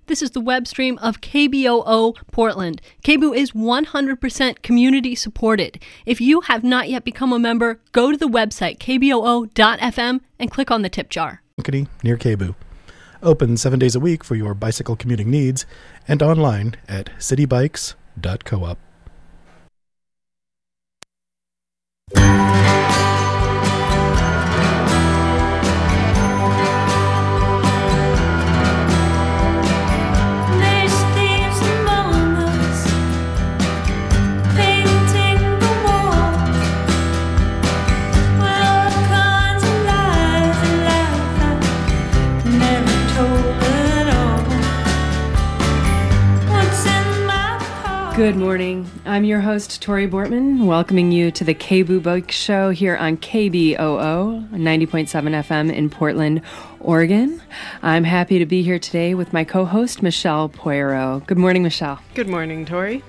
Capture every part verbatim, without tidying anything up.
This is the web stream of K B O O Portland. K B O O is one hundred percent community supported. If you have not yet become a member, go to the website k b o o dot f m and click on the tip jar. Near K B O O. Open seven days a week for your bicycle commuting needs and online at city bikes dot coop. Good morning. I'm your host, Tori Bortman, welcoming you to the K B O O Bike Show here on K B O O, ninety point seven F M in Portland, Oregon. I'm happy to be here today with my co-host, Michelle Poirot. Good morning, Michelle. Good morning, Tori.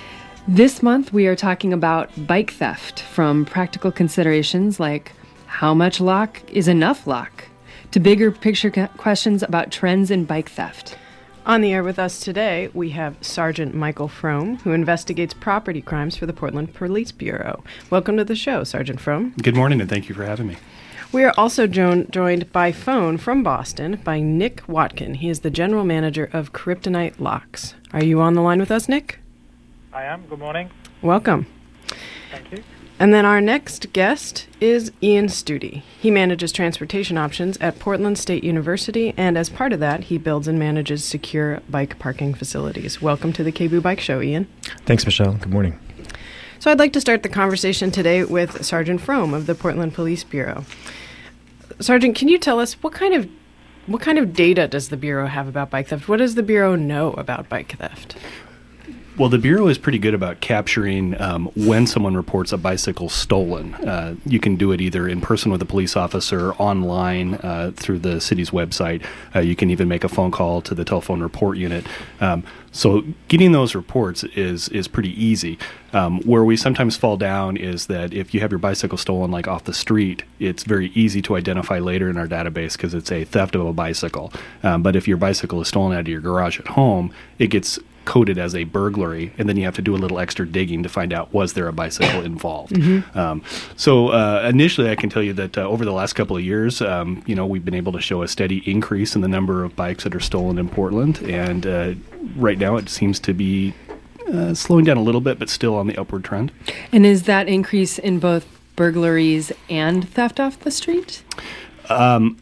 This month, we are talking about bike theft, from practical considerations like how much lock is enough lock, to bigger picture questions about trends in bike theft. On the air with us today, we have Sergeant Michael Frome, who investigates property crimes for the Portland Police Bureau. Welcome to the show, Sergeant Frome. Good morning, and thank you for having me. We are also jo- joined by phone from Boston by Nick Watkin. He is the general manager of Kryptonite Locks. Are you on the line with us, Nick? I am. Good morning. Welcome. Thank you. And then our next guest is Ian Studi. He manages transportation options at Portland State University, and as part of that, he builds and manages secure bike parking facilities. Welcome to the K B O O Bike Show, Ian. Thanks, Michelle. Good morning. So I'd like to start the conversation today with Sergeant Frome of the Portland Police Bureau. Sergeant, can you tell us what kind of what kind of data does the Bureau have about bike theft? What does the Bureau know about bike theft? Well, the Bureau is pretty good about capturing um, when someone reports a bicycle stolen. Uh, you can do it either in person with a police officer, online uh, through the city's website. Uh, you can even make a phone call to the telephone report unit. Um, so getting those reports is is pretty easy. Um, where we sometimes fall down is that if you have your bicycle stolen like off the street, it's very easy to identify later in our database because it's a theft of a bicycle. Um, but if your bicycle is stolen out of your garage at home, it gets coded as a burglary, and then you have to do a little extra digging to find out, was there a bicycle involved? Mm-hmm. Um, so uh, initially, I can tell you that uh, over the last couple of years, um, you know, we've been able to show a steady increase in the number of bikes that are stolen in Portland, and uh, right now it seems to be uh, slowing down a little bit, but still on the upward trend. And is that increase in both burglaries and theft off the street? Um,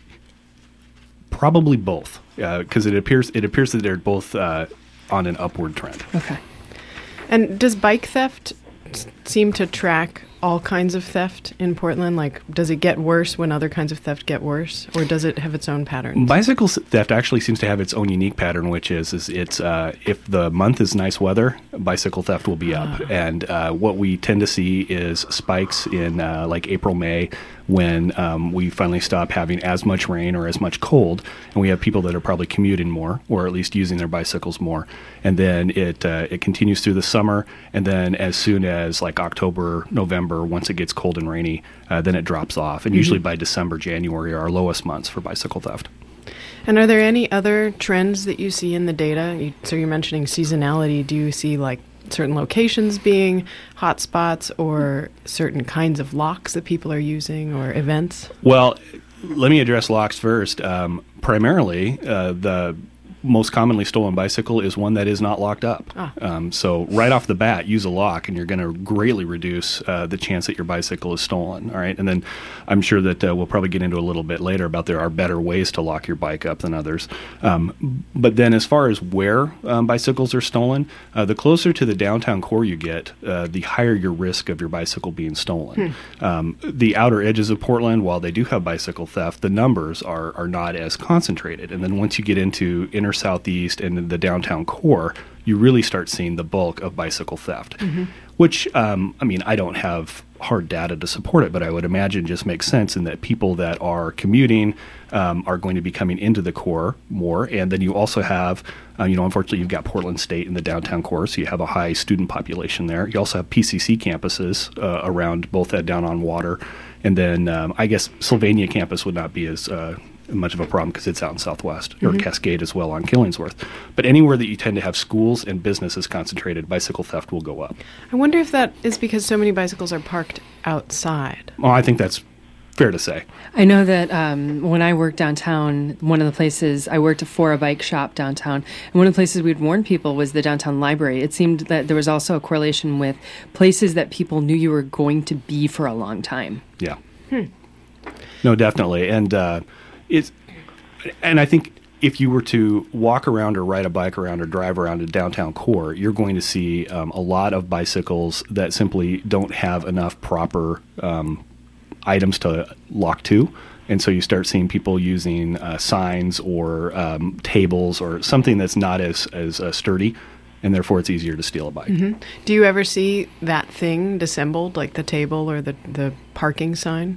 probably both, because uh, it appears it appears that they're both Uh, on an upward trend. Okay. And does bike theft s- seem to track all kinds of theft in Portland? Like, does it get worse when other kinds of theft get worse, or does it have its own pattern? Bicycle theft actually seems to have its own unique pattern, which is, is it's uh, if the month is nice weather, bicycle theft will be up. And uh, what we tend to see is spikes in uh, like April, May, when um, we finally stop having as much rain or as much cold, and we have people that are probably commuting more, or at least using their bicycles more. And then it uh, it continues through the summer, and then as soon as like October, November, once it gets cold and rainy, uh, then it drops off. And mm-hmm. usually by December, January are our lowest months for bicycle theft. And are there any other trends that you see in the data? You, so you're mentioning seasonality. Do you see like certain locations being hot spots, or certain kinds of locks that people are using, or events? Well, let me address locks first. Um, primarily, uh, the most commonly stolen bicycle is one that is not locked up. Ah. Um, so right off the bat, use a lock, and you're going to greatly reduce uh, the chance that your bicycle is stolen. All right, and then I'm sure that uh, we'll probably get into a little bit later about there are better ways to lock your bike up than others. Um, but then, as far as where um, bicycles are stolen, uh, the closer to the downtown core you get, uh, the higher your risk of your bicycle being stolen. Hmm. Um, the outer edges of Portland, while they do have bicycle theft, the numbers are are not as concentrated. And then once you get into inner southeast and the downtown core, you really start seeing the bulk of bicycle theft, mm-hmm. which, um, I mean, I don't have hard data to support it, but I would imagine just makes sense in that people that are commuting um, are going to be coming into the core more. And then you also have, uh, you know, unfortunately, you've got Portland State in the downtown core, so you have a high student population there. You also have P C C campuses uh, around both that down on water. And then um, I guess Sylvania campus would not be as uh, much of a problem because it's out in Southwest, mm-hmm. or Cascade as well on Killingsworth. But anywhere that you tend to have schools and businesses concentrated, bicycle theft will go up. I wonder if that is because so many bicycles are parked outside. Well, I think that's fair to say. I know that um, when I worked downtown, one of the places I worked for a bike shop downtown, and one of the places we'd warn people was the downtown library. It seemed that there was also a correlation with places that people knew you were going to be for a long time. Yeah. Hmm. No, definitely. And uh, it's, and I think if you were to walk around or ride a bike around or drive around a downtown core, you're going to see um, a lot of bicycles that simply don't have enough proper um, items to lock to. And so you start seeing people using uh, signs or um, tables or something that's not as, as uh, sturdy, and therefore it's easier to steal a bike. Mm-hmm. Do you ever see that thing disassembled, like the table or the, the parking sign?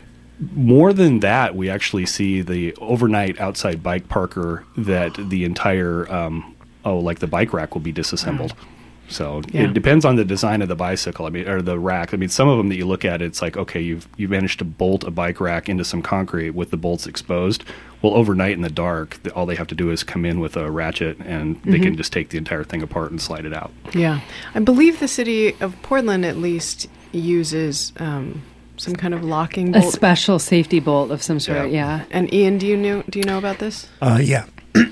More than that, we actually see the overnight outside bike parker that the entire, um, oh, like the bike rack will be disassembled. Mm. So yeah. It depends on the design of the bicycle, I mean, or the rack. I mean, some of them that you look at, it's like, okay, you've you've managed to bolt a bike rack into some concrete with the bolts exposed. Well, overnight in the dark, the, all they have to do is come in with a ratchet, and mm-hmm. they can just take the entire thing apart and slide it out. Yeah. I believe the city of Portland, at least, uses um, some kind of locking bolt. A special safety bolt of some sort, yeah. yeah. And Ian, do you know, do you know about this? Uh, yeah.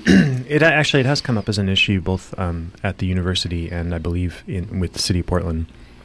It actually it has come up as an issue both um, at the university and I believe in with the city of Portland.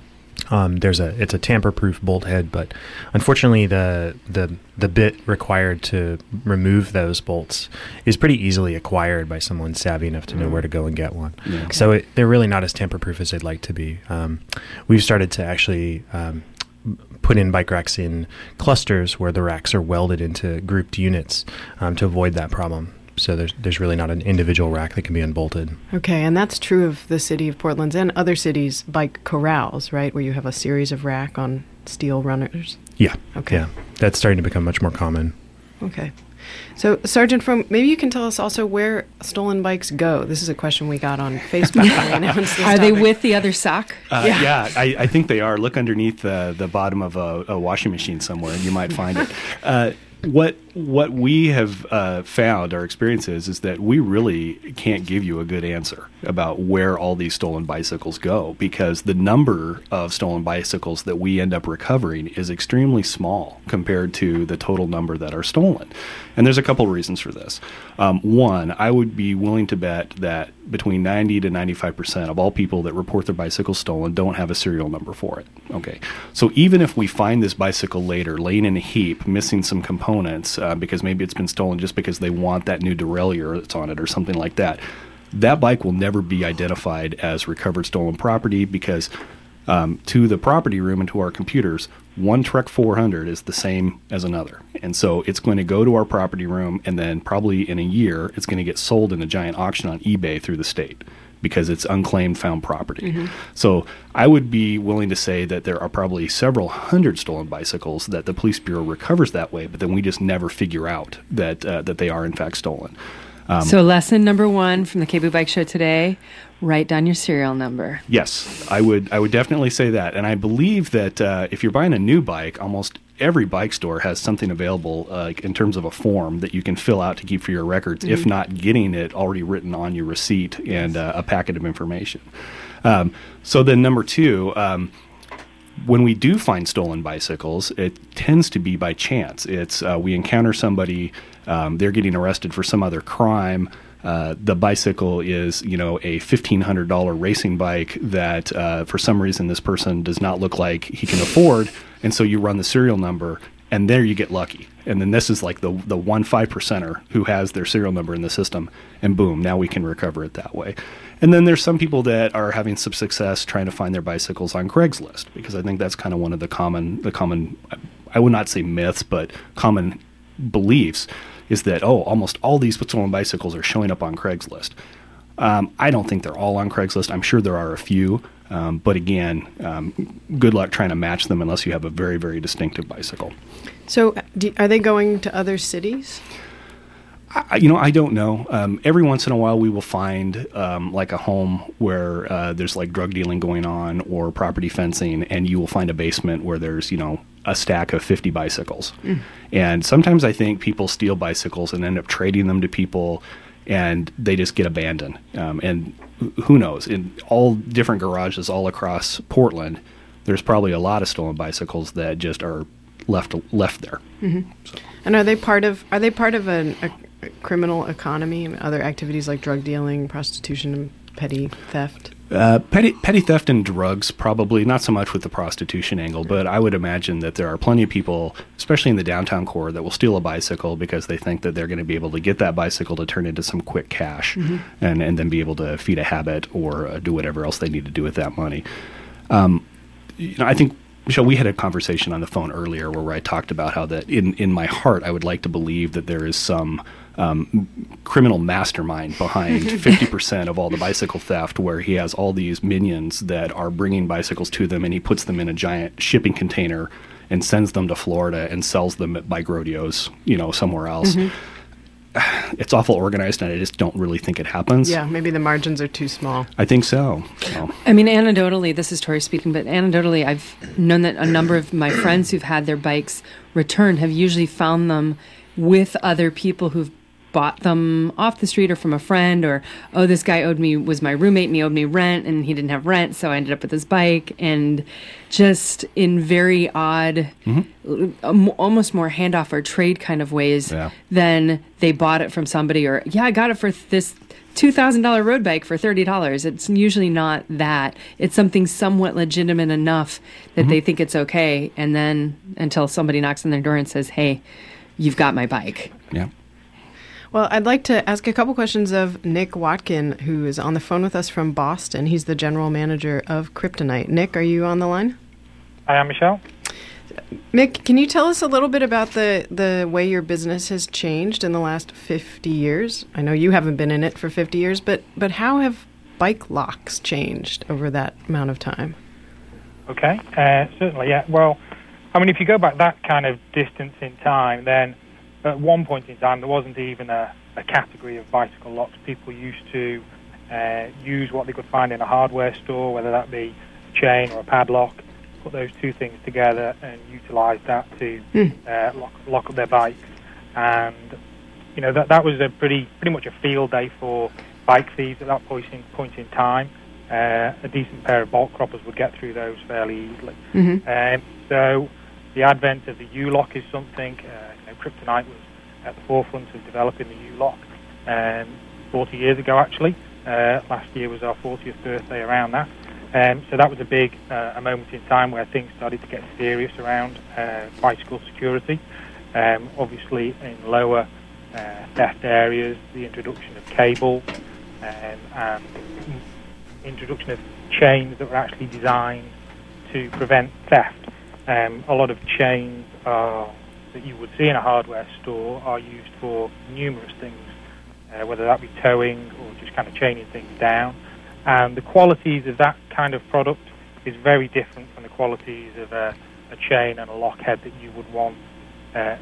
Um, there's a it's a tamper-proof bolt head, but unfortunately the the the bit required to remove those bolts is pretty easily acquired by someone savvy enough to know where to go and get one. Yeah. Okay. So it, they're really not as tamper-proof as they'd like to be. Um, we've started to actually um, put in bike racks in clusters where the racks are welded into grouped units um, to avoid that problem. So there's there's really not an individual rack that can be unbolted. Okay, and that's true of the city of Portland's and other cities' bike corrals, right, where you have a series of rack on steel runners? Yeah. Okay. Yeah, that's starting to become much more common. Okay. So, Sergeant Fromm, maybe you can tell us also where stolen bikes go. This is a question we got on Facebook. When we announced this are topic. They with the other sock? Uh, yeah, yeah I, I think they are. Look underneath uh, the bottom of a, a washing machine somewhere, and you might find it. Uh, What what we have uh, found, our experience is, is that we really can't give you a good answer about where all these stolen bicycles go, because the number of stolen bicycles that we end up recovering is extremely small compared to the total number that are stolen. And there's a couple of reasons for this. Um, one, I would be willing to bet that between ninety to ninety-five percent of all people that report their bicycles stolen don't have a serial number for it. Okay, so even if we find this bicycle later, laying in a heap, missing some components, uh, because maybe it's been stolen just because they want that new derailleur that's on it or something like that, that bike will never be identified as recovered stolen property, because um, to the property room and to our computers, one Trek four hundred is the same as another. And so it's going to go to our property room, and then probably in a year, it's going to get sold in a giant auction on eBay through the state, because it's unclaimed found property. Mm-hmm. So I would be willing to say that there are probably several hundred stolen bicycles that the police bureau recovers that way, but then we just never figure out that uh, that they are in fact stolen. Um, so lesson number one from the K B O O Bike Show today: write down your serial number. Yes, I would. I would definitely say that, and I believe that uh, if you're buying a new bike, almost every bike store has something available uh, in terms of a form that you can fill out to keep for your records, mm-hmm. if not getting it already written on your receipt and uh, a packet of information. Um, so then number two, um, when we do find stolen bicycles, it tends to be by chance. It's uh, we encounter somebody, um, they're getting arrested for some other crime. Uh, the bicycle is, you know, a fifteen hundred dollars racing bike that uh, for some reason this person does not look like he can afford. And so you run the serial number, and there you get lucky. And then this is like the the one five percenter who has their serial number in the system, and boom, now we can recover it that way. And then there's some people that are having some success trying to find their bicycles on Craigslist, because I think that's kind of one of the common, the common, I would not say myths, but common beliefs, is that, oh, almost all these stolen bicycles are showing up on Craigslist. Um, I don't think they're all on Craigslist. I'm sure there are a few, um, but again, um, good luck trying to match them unless you have a very, very distinctive bicycle. So do, are they going to other cities? I, you know, I don't know. Um, every once in a while we will find um, like a home where uh, there's like drug dealing going on or property fencing, and you will find a basement where there's, you know, a stack of fifty bicycles. Mm. And sometimes I think people steal bicycles and end up trading them to people, and they just get abandoned. Um, and who knows? In all different garages all across Portland, there's probably a lot of stolen bicycles that just are left left there. Mm-hmm. So. And are they part of are they part of an, a criminal economy, other activities like drug dealing, prostitution, and petty theft? Uh, petty, petty theft and drugs, probably not so much with the prostitution angle, but I would imagine that there are plenty of people, especially in the downtown core, that will steal a bicycle because they think that they're going to be able to get that bicycle to turn into some quick cash, mm-hmm. and, and then be able to feed a habit or uh, do whatever else they need to do with that money. Um, you know, I think, Michelle, we had a conversation on the phone earlier where I talked about how that in, in my heart I would like to believe that there is some um, criminal mastermind behind fifty percent of all the bicycle theft, where he has all these minions that are bringing bicycles to them, and he puts them in a giant shipping container and sends them to Florida and sells them at bike rodeos, you know, somewhere else. Mm-hmm. It's awful organized, and I just don't really think it happens. Yeah, maybe the margins are too small. I think so. so. I mean, anecdotally, this is Tori speaking, but anecdotally, I've known that a number of my friends who've had their bikes returned have usually found them with other people who've bought them off the street or from a friend, or, oh, this guy owed me, was my roommate and he owed me rent and he didn't have rent, so I ended up with his bike. And just in very odd, mm-hmm. um, almost more handoff or trade kind of ways, yeah. than they bought it from somebody, or, yeah, I got it for this two thousand dollars road bike for thirty dollars. It's usually not that. It's something somewhat legitimate enough that mm-hmm. they think it's okay, and then until somebody knocks on their door and says, hey, you've got my bike. Yeah. Well, I'd like to ask a couple questions of Nick Watkin, who is on the phone with us from Boston. He's the general manager of Kryptonite. Nick, are you on the line? I am, Michelle. Mick, can you tell us a little bit about the, the way your business has changed in the last fifty years? I know you haven't been in it for fifty years, but, but how have bike locks changed over that amount of time? Okay, uh, certainly, yeah. Well, I mean, if you go back that kind of distance in time, then at one point in time, there wasn't even a, a category of bicycle locks. People used to uh, use what they could find in a hardware store, whether that be a chain or a padlock, put those two things together and utilize that to mm. uh, lock, lock up their bikes. And, you know, that that was a pretty pretty much a field day for bike thieves at that point in, point in time. Uh, a decent pair of bolt croppers would get through those fairly easily. Mm-hmm. Um, so the advent of the U-lock is something. Uh, Kryptonite was at the forefront of developing the U-lock um, forty years ago, actually. Uh, last year was our fortieth birthday around that. Um, so that was a big uh, a moment in time where things started to get serious around uh, bicycle security. Um, obviously, in lower uh, theft areas, the introduction of cable um, and introduction of chains that were actually designed to prevent theft. Um, a lot of chains are that you would see in a hardware store are used for numerous things, uh, whether that be towing or just kind of chaining things down. And the qualities of that kind of product is very different from the qualities of a, a chain and a lock head that you would want uh,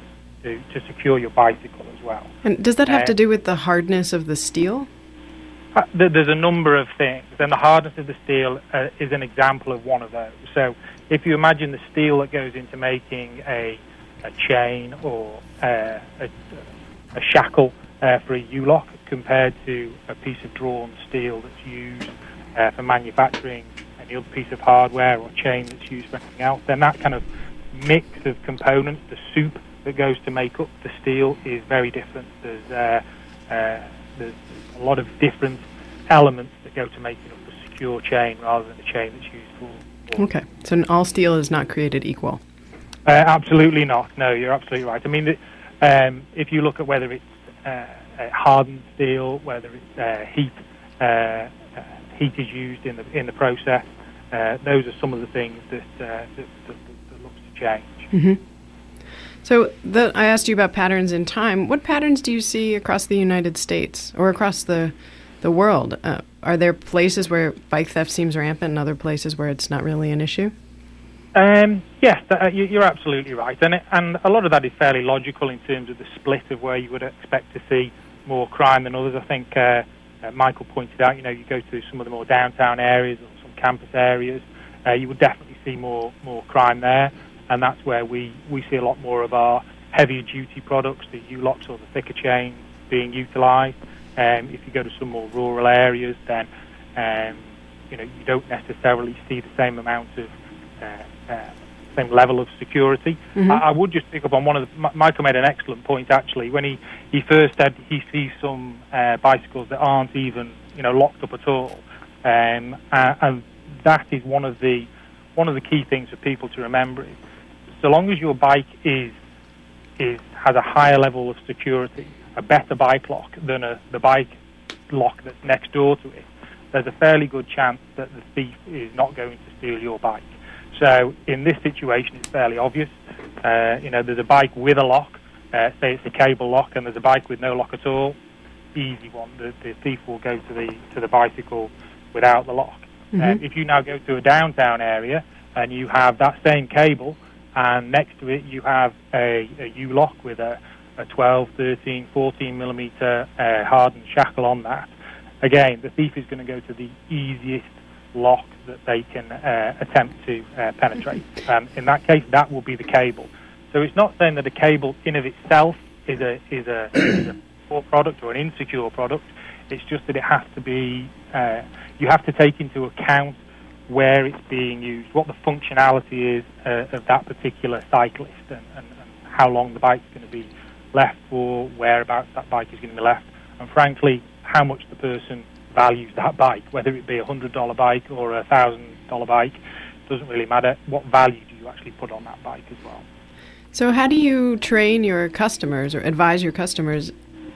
to, to secure your bicycle as well. And does that have uh, to do with the hardness of the steel? Uh, there's a number of things, and the hardness of the steel uh, is an example of one of those. So if you imagine the steel that goes into making a a chain or uh, a, a shackle uh, for a U-lock compared to a piece of drawn steel that's used uh, for manufacturing any other piece of hardware or chain that's used for anything else, then that kind of mix of components, the soup that goes to make up the steel, is very different. There's, uh, uh, there's a lot of different elements that go to making up a secure chain rather than a chain that's used for... for okay, so all steel is not created equal. Uh, absolutely not. No, you're absolutely right. I mean, um, if you look at whether it's uh, hardened steel, whether it's uh, heat, uh, uh, heat is used in the in the process, uh, those are some of the things that uh, that, that, that looks to change. Mm-hmm. So the, I asked you about patterns in time. What patterns do you see across the United States or across the the world? Uh, are there places where bike theft seems rampant and other places where it's not really an issue? Um, yes, uh, you, you're absolutely right, and it, and a lot of that is fairly logical in terms of the split of where you would expect to see more crime than others. I think uh, uh, Michael pointed out, you know, you go to some of the more downtown areas or some campus areas, uh, you would definitely see more more crime there. and that's where we, we see a lot more of our heavier duty products, the U-locks or the thicker chains, being utilised. Um, if you go to some more rural areas, then um, you know you don't necessarily see the same amount of uh, uh, same level of security. Mm-hmm. I, I would just pick up on one of the. Michael made an excellent point actually when he, he first said he sees some uh, bicycles that aren't even you know locked up at all, um, uh, and that is one of the one of the key things for people to remember is so long as your bike is is has a higher level of security, a better bike lock than a, the bike lock that's next door to it, there's a fairly good chance that the thief is not going to steal your bike. So in this situation, it's fairly obvious. Uh, you know, there's a bike with a lock, uh, say it's a cable lock, and there's a bike with no lock at all. Easy one. The, the thief will go to the to the bicycle without the lock. Mm-hmm. Uh, if you now go to a downtown area and you have that same cable, and next to it you have a, a U-lock with a, a twelve, thirteen, fourteen millimeter uh, hardened shackle on that. Again, the thief is going to go to the easiest lock that they can uh, attempt to uh, penetrate. And in that case, that will be the cable. So it's not saying that a cable in of itself is a is a, is a poor product or an insecure product. It's just that it has to be, uh, you have to take into account where it's being used, what the functionality is uh, of that particular cyclist, and, and, and how long the bike's going to be left for, whereabouts that bike is going to be left, and frankly, how much the person values that bike, whether it be a one hundred dollars bike or a one thousand dollars bike, doesn't really matter. What value do you actually put on that bike as well? So how do you train your customers or advise your customers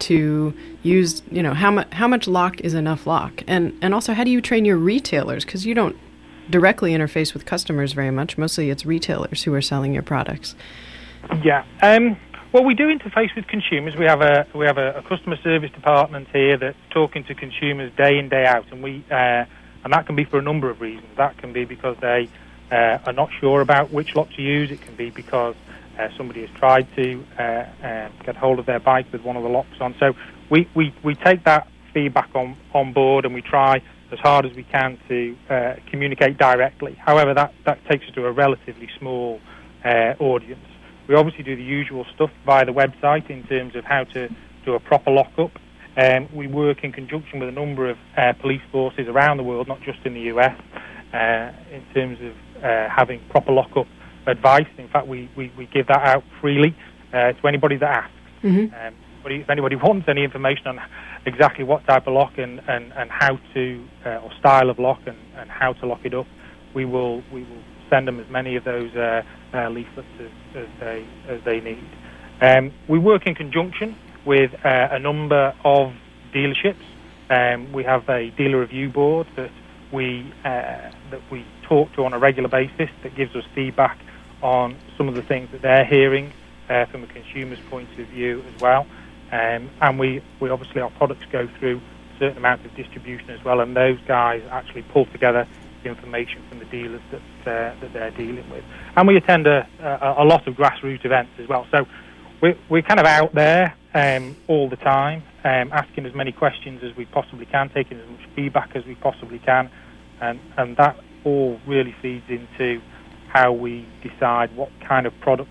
to use, you know, how much how much lock is enough lock? And and also, how do you train your retailers? Because you don't directly interface with customers very much. Mostly it's retailers who are selling your products. Yeah. Um, well, we do interface with consumers. We have a we have a, a customer service department here that's talking to consumers day in, day out, and we uh, and that can be for a number of reasons. That can be because they uh, are not sure about which lock to use. It can be because uh, somebody has tried to uh, uh, get hold of their bike with one of the locks on. So we, we, we take that feedback on, on board, and we try as hard as we can to uh, communicate directly. However, that, that takes us to a relatively small uh, audience. We obviously do the usual stuff via the website in terms of how to do a proper lockup. Um, we work in conjunction with a number of uh, police forces around the world, not just in the U S, uh, in terms of uh, having proper lockup advice. In fact, we, we, we give that out freely uh, to anybody that asks. Mm-hmm. Um, but if anybody wants any information on exactly what type of lock and, and, and how to, uh, or style of lock and, and how to lock it up, we will we will send them as many of those uh, uh, leaflets as, as they as they need. Um, we work in conjunction with uh, a number of dealerships. Um, we have a dealer review board that we uh, that we talk to on a regular basis that gives us feedback on some of the things that they're hearing uh, from a consumer's point of view as well. Um, and we, we obviously, our products go through a certain amount of distribution as well, and those guys actually pull together the information from the dealers that uh, that they're dealing with. And we attend a, a, a lot of grassroots events as well. So we're, we're kind of out there um, all the time, um, asking as many questions as we possibly can, taking as much feedback as we possibly can, and, and that all really feeds into how we decide what kind of products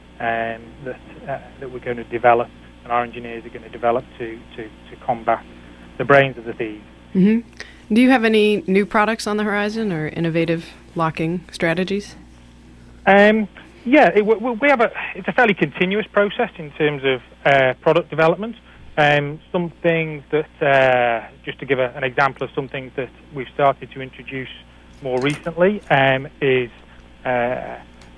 um, that uh, that we're going to develop, and our engineers are going to develop to, to, to combat the brains of the thieves. Mm-hmm. Do you have any new products on the horizon or innovative locking strategies? Um, yeah, it, we have a it's a fairly continuous process in terms of uh, product development. Um, some things that, uh, just to give a, an example of some things that we've started to introduce more recently, um, is uh,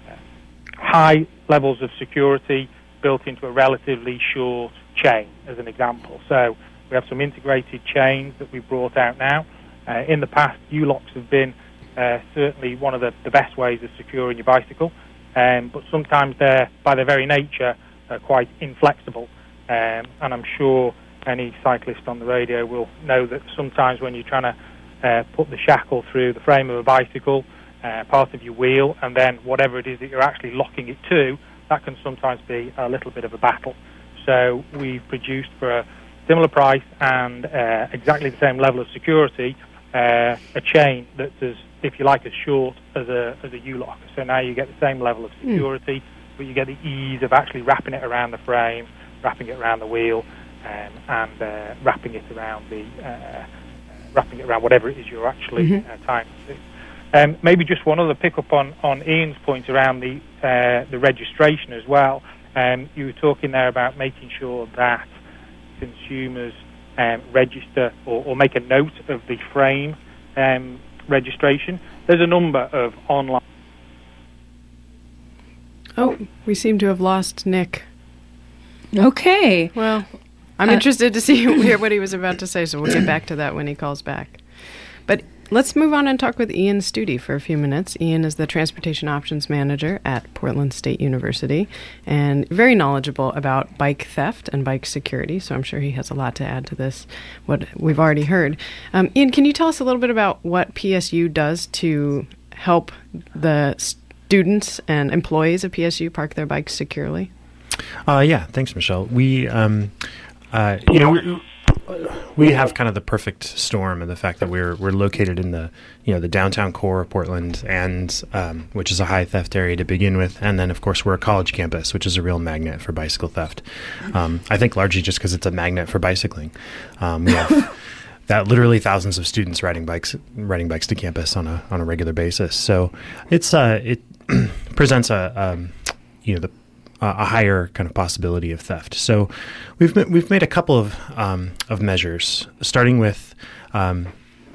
high levels of security built into a relatively short chain, as an example. So we have some integrated chains that we've brought out now. Uh, in the past, U-locks have been uh, certainly one of the, the best ways of securing your bicycle, um, but sometimes they're, by their very nature, uh, quite inflexible. Um, and I'm sure any cyclist on the radio will know that sometimes when you're trying to uh, put the shackle through the frame of a bicycle, uh, part of your wheel, and then whatever it is that you're actually locking it to, that can sometimes be a little bit of a battle. So we've produced for a similar price and uh, exactly the same level of security uh, a chain that's as, if you like, as short as a as a U-lock. So now you get the same level of security, mm. but you get the ease of actually wrapping it around the frame, wrapping it around the wheel, um, and uh, wrapping it around the uh, wrapping it around whatever it is you're actually mm-hmm. uh, tying to. Um, maybe just one other pick up on, on Ian's point around the uh, the registration as well. Um, you were talking there about making sure that consumers um, register or, or make a note of the frame um, registration. There's a number of online... Oh, we seem to have lost Nick. Okay. Well, I'm uh, interested to see what he was about to say, so we'll get back to that when he calls back. But let's move on and talk with Ian Studi for a few minutes. Ian is the Transportation Options Manager at Portland State University and very knowledgeable about bike theft and bike security, so I'm sure he has a lot to add to this, what we've already heard. Um, Ian, can you tell us a little bit about what P S U does to help the students and employees of P S U park their bikes securely? Uh, yeah, thanks, Michelle. We, um, uh, you know, we, we have kind of the perfect storm of the fact that we're we're located in the you know the downtown core of Portland, and um, which is a high theft area to begin with, and then of course we're a college campus, which is a real magnet for bicycle theft. Um, I think largely just because it's a magnet for bicycling. Um, we have that literally thousands of students riding bikes riding bikes to campus on a on a regular basis. So it's uh it presents a um, you know the a higher kind of possibility of theft. So we've we've made a couple of um, of measures, starting with um,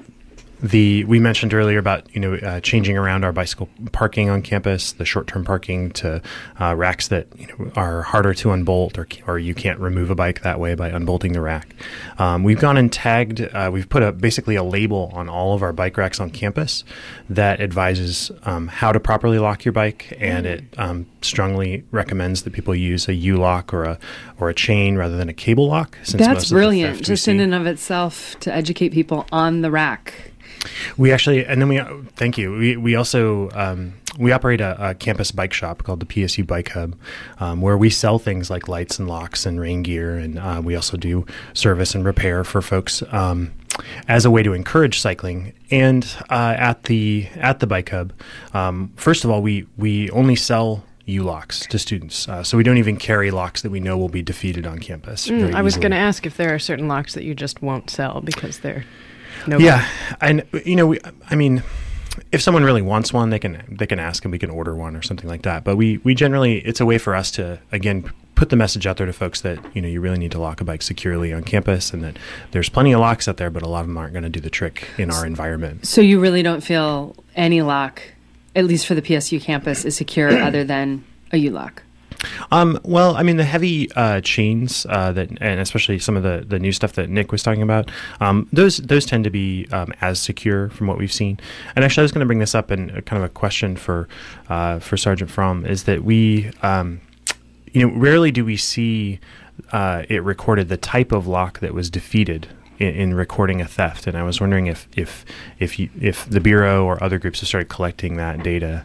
the we mentioned earlier about you know uh, changing around our bicycle parking on campus, the short-term parking to uh, racks that you know are harder to unbolt, or or you can't remove a bike that way by unbolting the rack. Um, we've gone and tagged. Uh, we've put a basically a label on all of our bike racks on campus that advises um, how to properly lock your bike, and it um, strongly recommends that people use a U-lock or a or a chain rather than a cable lock. Since That's brilliant, just in and of itself, to educate people on the rack. We actually, and then we, thank you. We we also, um, we operate a, a campus bike shop called the P S U Bike Hub, um, where we sell things like lights and locks and rain gear. And uh, we also do service and repair for folks um, as a way to encourage cycling. And uh, at the at the Bike Hub, um, first of all, we, we only sell U-locks to students. Uh, so we don't even carry locks that we know will be defeated on campus. Mm, I was going to ask if there are certain locks that you just won't sell because they're no yeah, and you know, we, I mean, if someone really wants one, they can they can ask and we can order one or something like that. But we, we generally, it's a way for us to, again, put the message out there to folks that, you know, you really need to lock a bike securely on campus, and that there's plenty of locks out there, but a lot of them aren't going to do the trick in our environment. So you really don't feel any lock, at least for the P S U campus, is secure other than a U-lock? Um, well, I mean, the heavy uh, chains uh, that, and especially some of the, the new stuff that Nick was talking about, um, those those tend to be um, as secure from what we've seen. And actually, I was going to bring this up in a, kind of a question for uh, for Sergeant Fromm, is that we, um, you know, rarely do we see uh, it recorded the type of lock that was defeated in, in recording a theft. And I was wondering if if if you, if the Bureau or other groups have started collecting that data.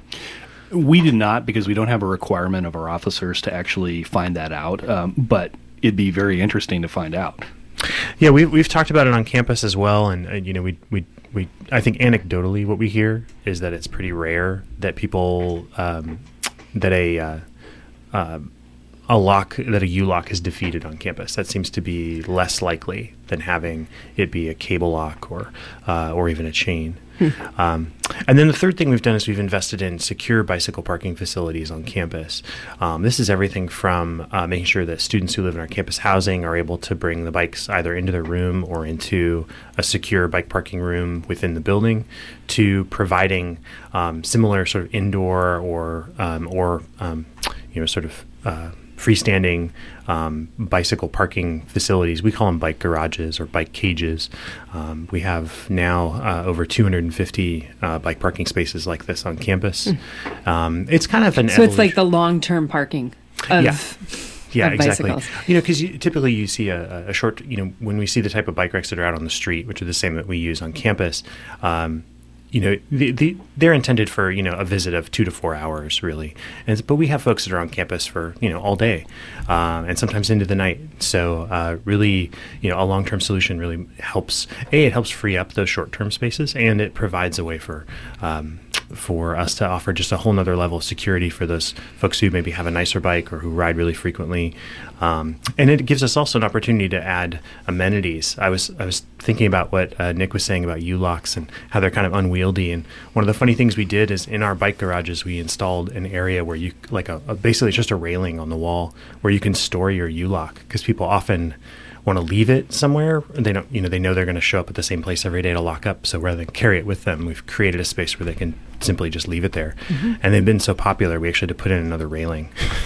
We did not, because we don't have a requirement of our officers to actually find that out, um, but it'd be very interesting to find out. Yeah, we, we've talked about it on campus as well, and uh, you know, we we we I think anecdotally what we hear is that it's pretty rare that people um, that a uh, uh, a lock that a U-lock is defeated on campus. That seems to be less likely than having it be a cable lock or uh, or even a chain. Um, and then the third thing we've done is we've invested in secure bicycle parking facilities on campus. Um, this is everything from uh, making sure that students who live in our campus housing are able to bring the bikes either into their room or into a secure bike parking room within the building, to providing um, similar sort of indoor or um, or um, you know sort of uh, freestanding um, bicycle parking facilities. We call them bike garages or bike cages. Um, we have now uh, over two hundred fifty uh, bike parking spaces like this on campus. Mm. Um, it's kind of an so evolution. It's like the long-term parking of yeah. Yeah, of exactly. bicycles. You know, because you, typically you see a, a short, you know, when we see the type of bike racks that are out on the street, which are the same that we use on campus, um, you know, the, the, they're intended for, you know, a visit of two to four hours, really. And, but we have folks that are on campus for, you know, all day um, and sometimes into the night. So uh, really, you know, a long-term solution really helps. A, it helps free up those short-term spaces, and it provides a way for um, for us to offer just a whole nother level of security for those folks who maybe have a nicer bike or who ride really frequently. Um, and it gives us also an opportunity to add amenities. I was I was thinking about what uh, Nick was saying about U-Locks and how they're kind of unwieldy. And one of the funny things we did is in our bike garages, we installed an area where you, like a, a basically it's just a railing on the wall where you can store your U-Lock, because people often want to leave it somewhere. They don't, you know, they know they're going to show up at the same place every day to lock up. So rather than carry it with them, we've created a space where they can simply just leave it there. Mm-hmm. And they've been so popular, we actually had to put in another railing.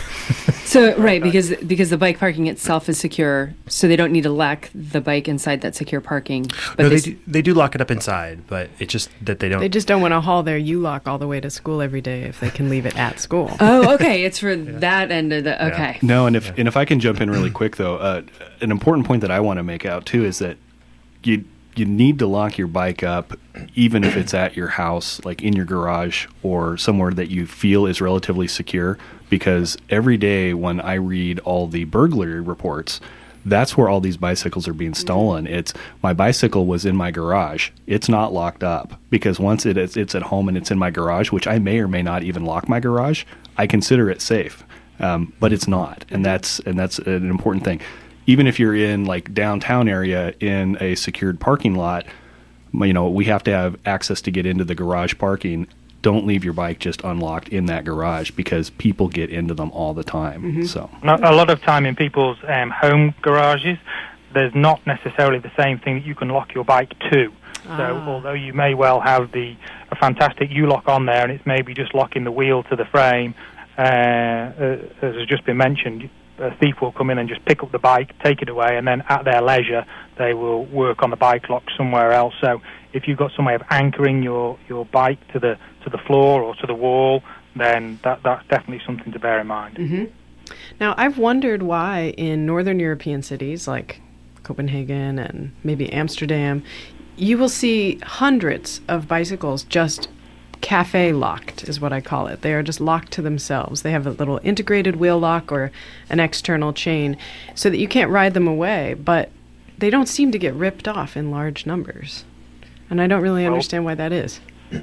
So, right, because because the bike parking itself is secure, so they don't need to lock the bike inside that secure parking. But no, they, they, do, they do lock it up inside, but it's just that they don't. They just don't want to haul their U-Lock all the way to school every day if they can leave it at school. Oh, okay. It's for yeah. that end of the, okay. Yeah. No, and if, yeah. and if I can jump in really quick, though, uh, an important point that I want to make out, too, is that you you need to lock your bike up, even if it's at your house, like in your garage or somewhere that you feel is relatively secure, because every day when I read all the burglary reports, that's where all these bicycles are being stolen. It's my bicycle was in my garage. It's not locked up, because once it is, it's at home and it's in my garage, which I may or may not even lock my garage, I consider it safe, um, but it's not, and that's and that's an important thing. Even if you're in like downtown area in a secured parking lot, you know, we have to have access to get into the garage parking. Don't leave your bike just unlocked in that garage, because people get into them all the time. Mm-hmm. So a lot of time in people's um, home garages, there's not necessarily the same thing that you can lock your bike to. Ah. So although you may well have the a fantastic U-Lock on there, and it's maybe just locking the wheel to the frame, uh, uh, as has just been mentioned, a thief will come in and just pick up the bike, take it away, and then at their leisure they will work on the bike lock somewhere else. So if you've got some way of anchoring your, your bike to the to the floor or to the wall, then that that's definitely something to bear in mind. Mm-hmm. Now, I've wondered why in northern European cities like Copenhagen and maybe Amsterdam, you will see hundreds of bicycles just cafe locked, is what I call it. They are just locked to themselves. They have a little integrated wheel lock or an external chain so that you can't ride them away, but they don't seem to get ripped off in large numbers. And I don't really well, understand why that is.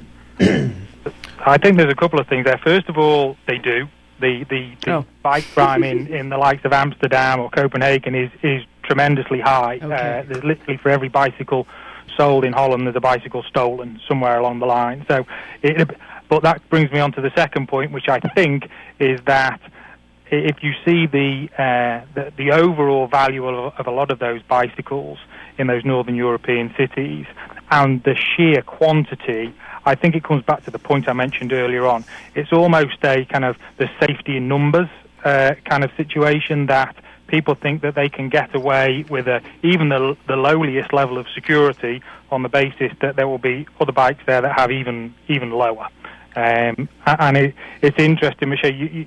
I think there's a couple of things there. First of all, they do. The the, the oh. bike crime in, in the likes of Amsterdam or Copenhagen is, is tremendously high. Okay. Uh, there's literally for every bicycle sold in Holland, there's a bicycle stolen somewhere along the line. So, it, but that brings me on to the second point, which I think is that if you see the uh, the, the overall value of, of a lot of those bicycles in those northern European cities and the sheer quantity, I think it comes back to the point I mentioned earlier on. It's almost a kind of the safety in numbers uh, kind of situation, that people think that they can get away with a, even the, the lowliest level of security on the basis that there will be other bikes there that have even even lower. Um, and it, it's interesting, Michelle, you, you,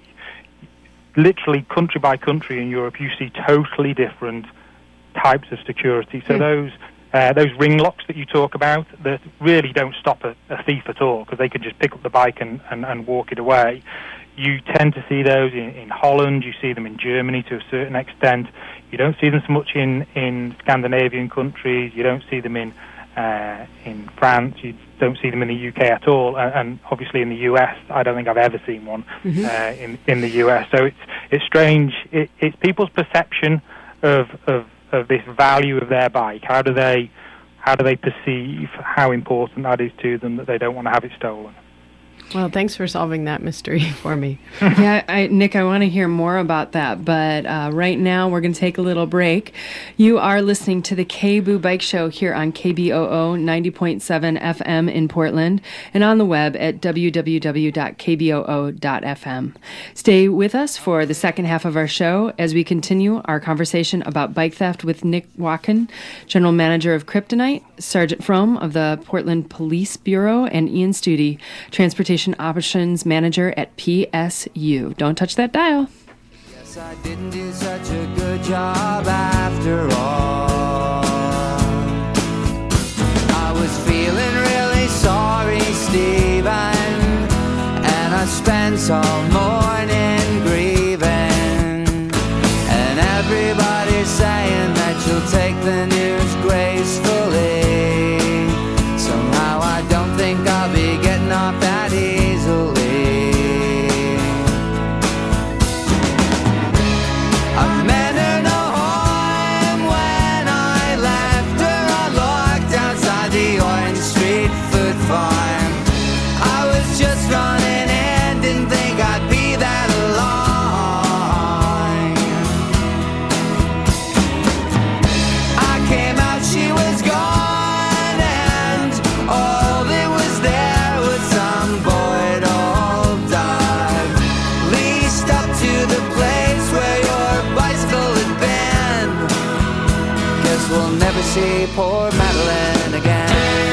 literally country by country in Europe, you see totally different types of security. So mm. those uh, those ring locks that you talk about, that really don't stop a, a thief at all, because they can just pick up the bike and, and, and walk it away. You tend to see those in, in Holland, you see them in Germany to a certain extent. You don't see them so much in, in Scandinavian countries, you don't see them in uh, in France, you don't see them in the U K at all, and, and obviously in the U S, I don't think I've ever seen one mm-hmm. uh, in, in the U S. So it's it's strange, it, it's people's perception of, of, of this value of their bike. How do they, how do they perceive how important that is to them, that they don't want to have it stolen? Well, thanks for solving that mystery for me. yeah, I, Nick, I want to hear more about that, but uh, right now we're going to take a little break. You are listening to the K B O O Bike Show here on K B O O ninety point seven F M in Portland and on the web at w w w dot k b o o dot f m. Stay with us for the second half of our show as we continue our conversation about bike theft with Nick Watkin, General Manager of Kryptonite, Sergeant Fromm of the Portland Police Bureau, and Ian Studi, Transportation Options Manager at P S U. Don't touch that dial. Yes, I didn't do such a good job after all. I was feeling really sorry, streets all mourning, grieving, and everybody's saying that you'll take the news gracefully. Somehow I don't think I'll be getting off that easily. I met her no harm when I left her unlocked outside the Orange Street Food Farm. I was just running in, didn't think I'd be that long. I came out, she was gone, and all that was there was some bored old dog leashed up to the place where your bicycle had been. Guess we'll never see poor Madeline again.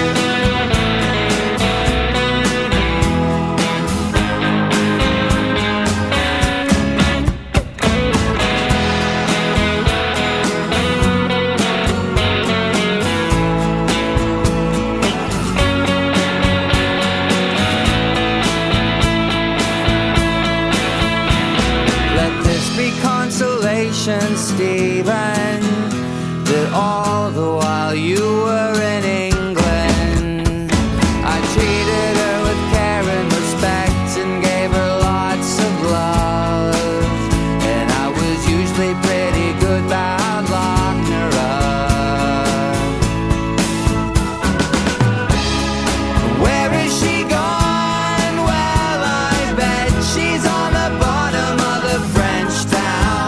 Stephen, that all the while you were in England, I treated her with care and respect and gave her lots of love, and I was usually pretty good about locking her up. Where is she gone? Well, I bet she's on the bottom of the French town.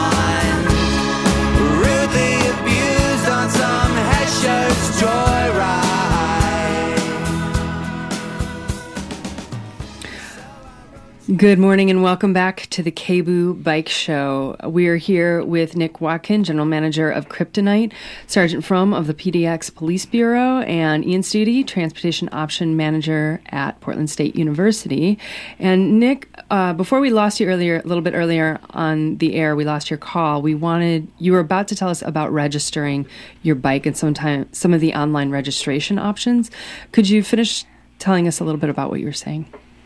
Good morning and welcome back to the K B O O Bike Show. We are here with Nick Watkin, General Manager of Kryptonite, Sergeant Frum of the P D X Police Bureau, and Ian Studi, Transportation Option Manager at Portland State University. And Nick, uh, before we lost you earlier, a little bit earlier on the air, we lost your call. We wanted, you were about to tell us about registering your bike and sometime, some of the online registration options. Could you finish telling us a little bit about what you were saying?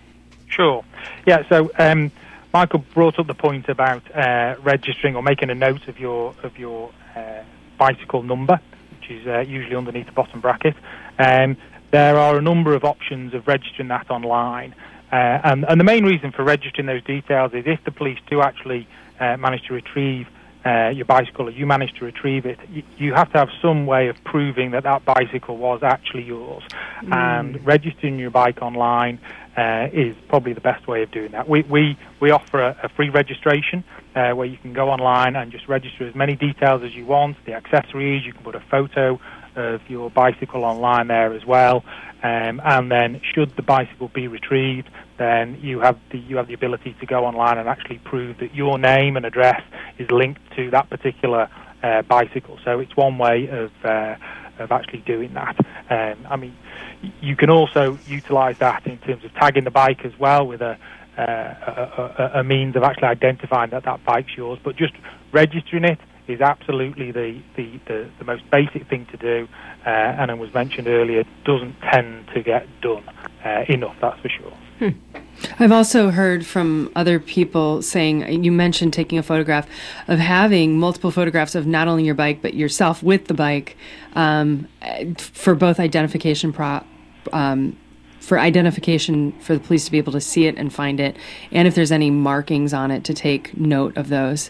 Sure. Yeah, so um, Michael brought up the point about uh, registering or making a note of your of your uh, bicycle number, which is uh, usually underneath the bottom bracket. Um, there are a number of options of registering that online. Uh, and, and the main reason for registering those details is if the police do actually uh, manage to retrieve uh, your bicycle, or you manage to retrieve it, you, you have to have some way of proving that that bicycle was actually yours. Mm. And registering your bike online Uh, is probably the best way of doing that. We we, we offer a, a free registration uh, where you can go online and just register as many details as you want, the accessories, you can put a photo of your bicycle online there as well, um, and then should the bicycle be retrieved, then you have the you have the ability to go online and actually prove that your name and address is linked to that particular uh, bicycle. So it's one way of uh, of actually doing that. Um, I mean, you can also utilise that in terms of tagging the bike as well with a, uh, a, a, a means of actually identifying that that bike's yours. But just registering it is absolutely the, the, the, the most basic thing to do, uh, and as was mentioned earlier, doesn't tend to get done uh, enough, that's for sure. Hmm. I've also heard from other people saying, you mentioned taking a photograph, of having multiple photographs of not only your bike, but yourself with the bike, um, for both identification pro- um, for identification for the police to be able to see it and find it, and if there's any markings on it to take note of those.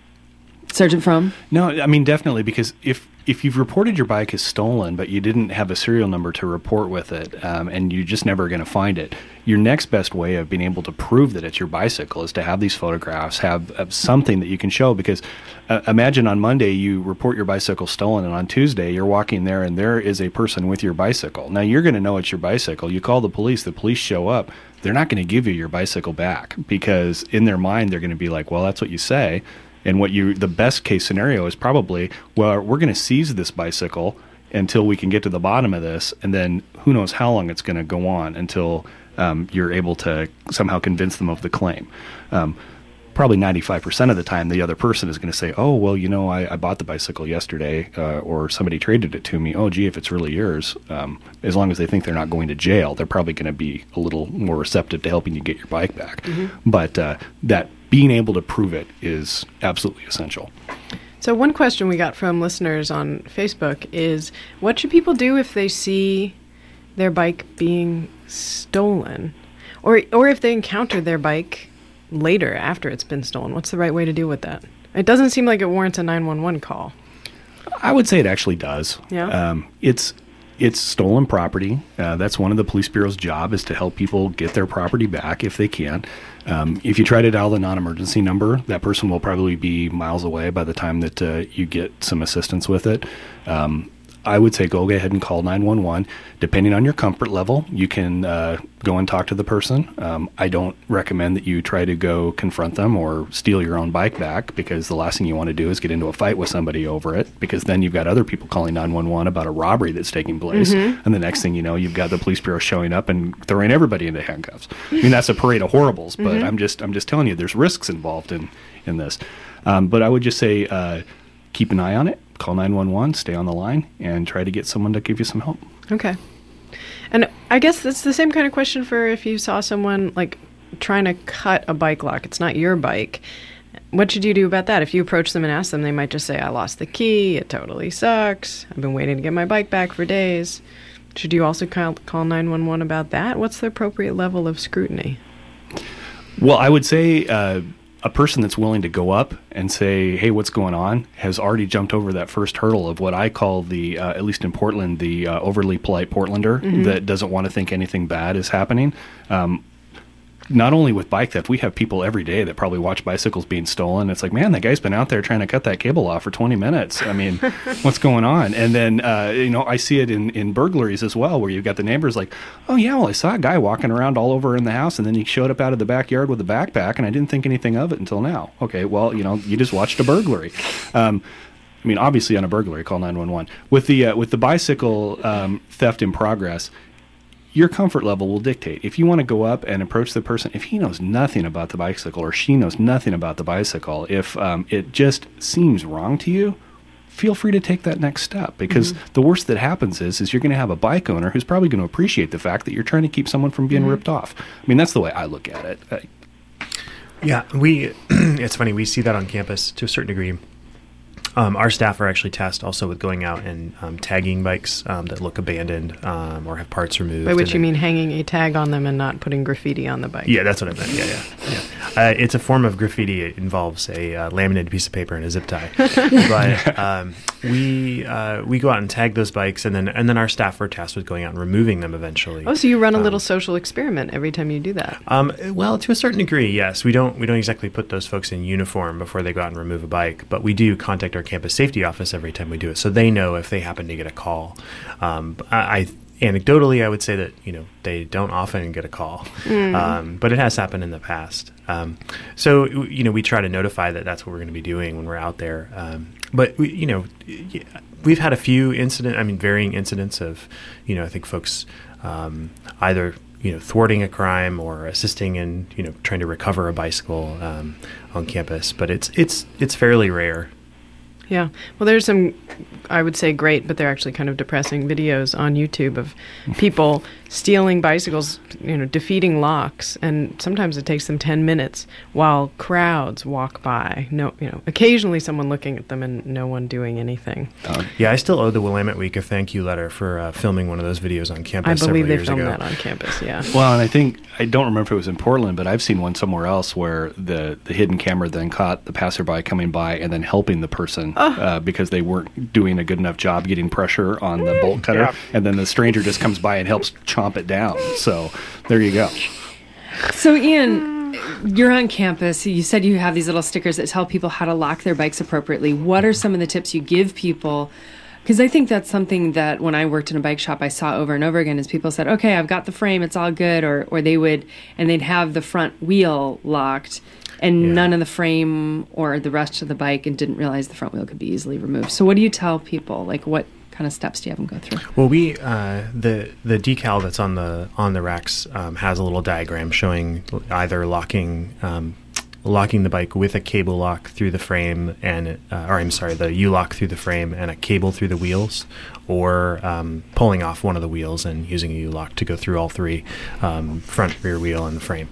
Sergeant Frum? No, I mean, definitely, because if if you've reported your bike as stolen, but you didn't have a serial number to report with it, um, and you're just never going to find it, your next best way of being able to prove that it's your bicycle is to have these photographs, have, have something that you can show. Because uh, imagine on Monday you report your bicycle stolen, and on Tuesday you're walking there and there is a person with your bicycle. Now you're going to know it's your bicycle. You call the police, the police show up. They're not going to give you your bicycle back, because in their mind they're going to be like, well, that's what you say. And what you, the best case scenario is probably, well, we're going to seize this bicycle until we can get to the bottom of this, and then who knows how long it's going to go on until um, you're able to somehow convince them of the claim. Um, probably ninety-five percent of the time, the other person is going to say, oh, well, you know, I, I bought the bicycle yesterday, uh, or somebody traded it to me. Oh, gee, if it's really yours, um, as long as they think they're not going to jail, they're probably going to be a little more receptive to helping you get your bike back. Mm-hmm. But uh, that being able to prove it is absolutely essential. So one question we got from listeners on Facebook is, what should people do if they see their bike being stolen? Or or if they encounter their bike later after it's been stolen? What's the right way to deal with that? It doesn't seem like it warrants a nine one one call. I would say it actually does. Yeah. Um, it's it's stolen property. Uh, that's one of the police bureau's job, is to help people get their property back if they can. Um, if you try to dial the non-emergency number, that person will probably be miles away by the time that uh, you get some assistance with it. Um, I would say go ahead and call nine one one. Depending on your comfort level, you can uh, go and talk to the person. Um, I don't recommend that you try to go confront them or steal your own bike back, because the last thing you want to do is get into a fight with somebody over it, because then you've got other people calling nine one one about a robbery that's taking place. Mm-hmm. And the next thing you know, you've got the police bureau showing up and throwing everybody into handcuffs. I mean, that's a parade of horribles, but mm-hmm. I'm just I'm just telling you, there's risks involved in, in this. Um, but I would just say uh, keep an eye on it. Call nine one one, stay on the line, and try to get someone to give you some help. Okay. And I guess that's the same kind of question for if you saw someone, like, trying to cut a bike lock. It's not your bike. What should you do about that? If you approach them and ask them, they might just say, I lost the key. It totally sucks. I've been waiting to get my bike back for days. Should you also call, call nine one one about that? What's the appropriate level of scrutiny? Well, I would say uh, a person that's willing to go up and say, hey, what's going on, has already jumped over that first hurdle of what I call the, uh, at least in Portland, the uh, overly polite Portlander mm-hmm. that doesn't want to think anything bad is happening. Um, not only with bike theft, we have people every day that probably watch bicycles being stolen. It's like, man, that guy's been out there trying to cut that cable off for twenty minutes. I mean, what's going on? And then, uh, you know, I see it in, in burglaries as well, where you've got the neighbors like, oh, yeah, well, I saw a guy walking around all over in the house, and then he showed up out of the backyard with a backpack, and I didn't think anything of it until now. Okay, well, you know, you just watched a burglary. Um, I mean, obviously on a burglary, call nine one one. With the, uh, with the bicycle um, theft in progress, your comfort level will dictate. If you want to go up and approach the person, if he knows nothing about the bicycle or she knows nothing about the bicycle, if um, it just seems wrong to you, feel free to take that next step, because mm-hmm. the worst that happens is is you're going to have a bike owner who's probably going to appreciate the fact that you're trying to keep someone from being mm-hmm. ripped off. I mean, that's the way I look at it. I, yeah, we. It's funny, we see that on campus to a certain degree. Um, our staff are actually tasked also with going out and um, tagging bikes um, that look abandoned um, or have parts removed. By which you mean hanging a tag on them and not putting graffiti on the bike. Yeah, that's what I meant. Yeah, yeah. yeah. Uh, it's a form of graffiti. It involves a uh, laminated piece of paper and a zip tie. But um, we uh, we go out and tag those bikes, and then and then our staff are tasked with going out and removing them eventually. Oh, so you run a um, little social experiment every time you do that? Um, well, to a certain degree, yes. We don't we don't exactly put those folks in uniform before they go out and remove a bike, but we do contact our campus safety office every time we do it, so they know if they happen to get a call. Um, I, I anecdotally, I would say that you know they don't often get a call, mm. um, but it has happened in the past. Um, so you know we try to notify that that's what we're going to be doing when we're out there. Um, but we, you know we've had a few incident, I mean varying incidents of you know I think folks um, either you know thwarting a crime or assisting in you know trying to recover a bicycle um, on campus, but it's it's it's fairly rare. Yeah. Well, there's some, I would say great, but they're actually kind of depressing videos on YouTube of people stealing bicycles, you know, defeating locks. And sometimes it takes them ten minutes while crowds walk by. No, you know, occasionally someone looking at them and no one doing anything. Um, yeah, I still owe the Willamette Week a thank you letter for uh, filming one of those videos on campus. I believe they years filmed ago. that on campus, yeah. Well, and I think, I don't remember if it was in Portland, but I've seen one somewhere else where the, the hidden camera then caught the passerby coming by and then helping the person oh. uh, because they weren't doing a good enough job getting pressure on the bolt cutter. Yeah. And then the stranger just comes by and helps chomp it down. So there you go. So, Ian, you're on campus. You said you have these little stickers that tell people how to lock their bikes appropriately. What are some of the tips you give people? Because I think that's something that when I worked in a bike shop, I saw over and over again is people said, okay, I've got the frame, it's all good. Or, or they would, and they'd have the front wheel locked and yeah. none of the frame or the rest of the bike, and didn't realize the front wheel could be easily removed. So what do you tell people? Like what kind of steps do you have them go through? Well, we uh, the the decal that's on the on the racks um, has a little diagram showing either locking um, locking the bike with a cable lock through the frame and, uh, or I'm sorry, the U-lock through the frame and a cable through the wheels, or um, pulling off one of the wheels and using a U-lock to go through all three, um, front, rear wheel, and the frame.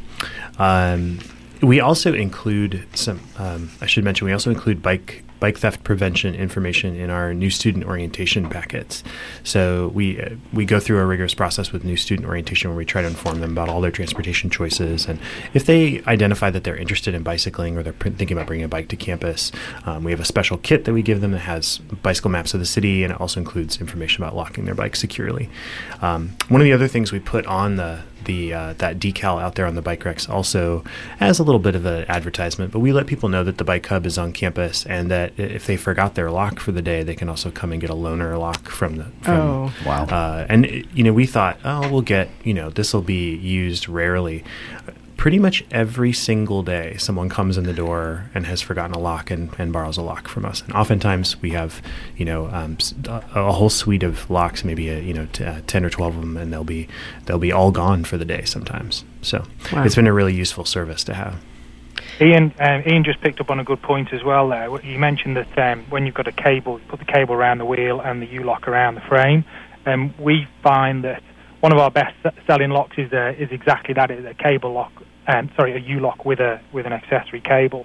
Um, we also include some, um, I should mention, we also include bike bike theft prevention information in our new student orientation packets. So we uh, we go through a rigorous process with new student orientation where we try to inform them about all their transportation choices. And if they identify that they're interested in bicycling or they're pr- thinking about bringing a bike to campus, um, we have a special kit that we give them that has bicycle maps of the city, and it also includes information about locking their bike securely. Um, one of the other things we put on the the uh, that decal out there on the bike racks also as a little bit of an advertisement, but we let people know that the Bike Hub is on campus and that if they forgot their lock for the day, they can also come and get a loaner lock from the from, oh wow uh, and you know, we thought, oh, we'll get, you know, this will be used rarely. Pretty much every single day someone comes in the door and has forgotten a lock and, and borrows a lock from us. And oftentimes we have, you know, um, a, a whole suite of locks, maybe a, you know, t- uh, ten or twelve of them, and they'll be they'll be all gone for the day sometimes. So wow. It's been a really useful service to have. Ian, um, Ian just picked up on a good point as well there. You mentioned that um, when you've got a cable, you put the cable around the wheel and the U-lock around the frame. Um, we find that one of our best-selling locks is uh, is exactly that: is a cable lock. Um, sorry, a U-lock with a with an accessory cable.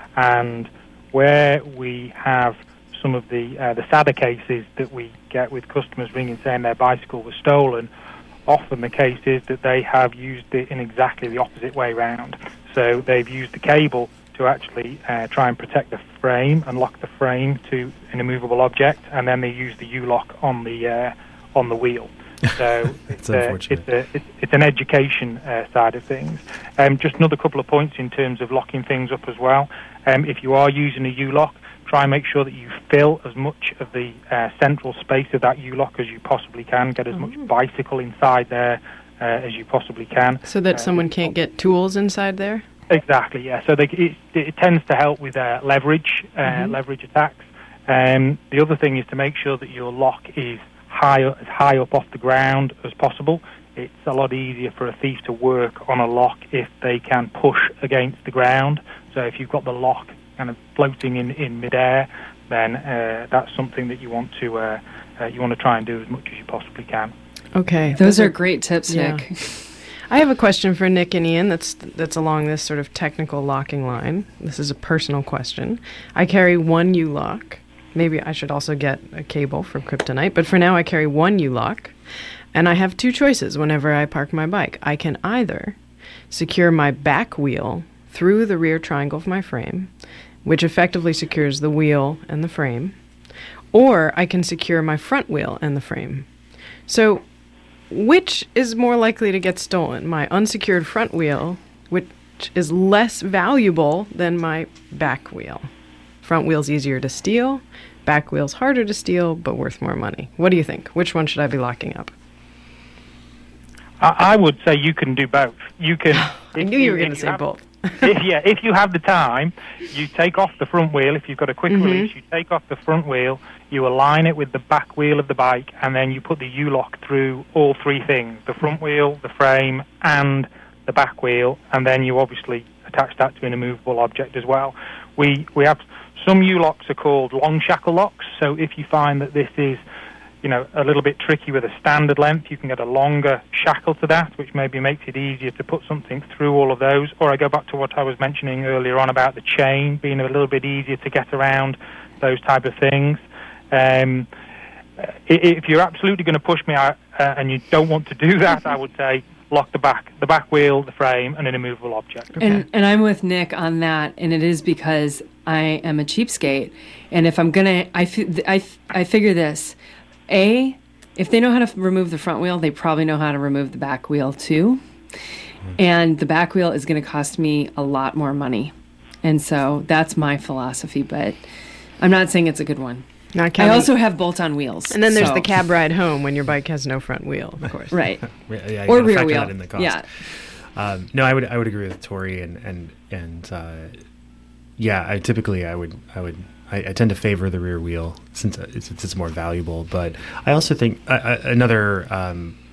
And where we have some of the uh, the sadder cases that we get with customers ringing saying their bicycle was stolen, often the case is that they have used it in exactly the opposite way round. So they've used the cable to actually uh, try and protect the frame and lock the frame to an immovable object, and then they use the U-lock on the uh, on the wheel. So it's, a, it's, a, it's, it's an education uh, side of things. Um, just another couple of points in terms of locking things up as well. Um, if you are using a U-lock, try and make sure that you fill as much of the uh, central space of that U-lock as you possibly can. Get as mm-hmm. much bicycle inside there uh, as you possibly can. So that uh, someone can't get tools inside there? Exactly, yeah. So they, it, it tends to help with uh, leverage, uh, mm-hmm. leverage attacks. Um, the other thing is to make sure that your lock is high, as high up off the ground as possible. It's a lot easier for a thief to work on a lock if they can push against the ground. So if you've got the lock kind of floating in, in midair, then uh, that's something that you want to uh, uh, you want to try and do as much as you possibly can. Okay, those, those are, are great tips, yeah. Nick. I have a question for Nick and Ian that's that's along this sort of technical locking line. This is a personal question. I carry one U-lock. Maybe I should also get a cable from Kryptonite, but for now I carry one U-lock, and I have two choices whenever I park my bike. I can either secure my back wheel through the rear triangle of my frame, which effectively secures the wheel and the frame, or I can secure my front wheel and the frame. So which is more likely to get stolen? My unsecured front wheel, which is less valuable than my back wheel. Front wheel's easier to steal, back wheel's harder to steal, but worth more money. What do you think? Which one should I be locking up? I, I would say you can do both. You can. I knew you were going to say have, both. if, yeah, if you have the time, you take off the front wheel. If you've got a quick Mm-hmm. release, you take off the front wheel, you align it with the back wheel of the bike, and then you put the U-lock through all three things: the front wheel, the frame, and the back wheel, and then you obviously attach that to an immovable object as well. We we have some U-locks are called long shackle locks, so if you find that this is, you know, a little bit tricky with a standard length, you can get a longer shackle to that, which maybe makes it easier to put something through all of those. Or I go back to what I was mentioning earlier on about the chain being a little bit easier to get around, those type of things. Um, if you're absolutely going to push me out uh, and you don't want to do that, I would say lock the back, the back wheel, the frame, and an immovable object. Okay. And and I'm with Nick on that, and it is because I am a cheapskate, and if I'm gonna, I, fi- I, I figure this: A, if they know how to f- remove the front wheel, they probably know how to remove the back wheel too, mm-hmm. and the back wheel is going to cost me a lot more money, and so that's my philosophy. But I'm not saying it's a good one. Not I also have bolt-on wheels. And then there's so. the cab ride home when your bike has no front wheel, of course. Right. Yeah, yeah, or rear rear wheel. That in the cost. Yeah. Um, no, I would I would agree with Tori, and and and uh, yeah, I typically I would I would I, I tend to favor the rear wheel since it's, it's more valuable. But I also think uh, another um,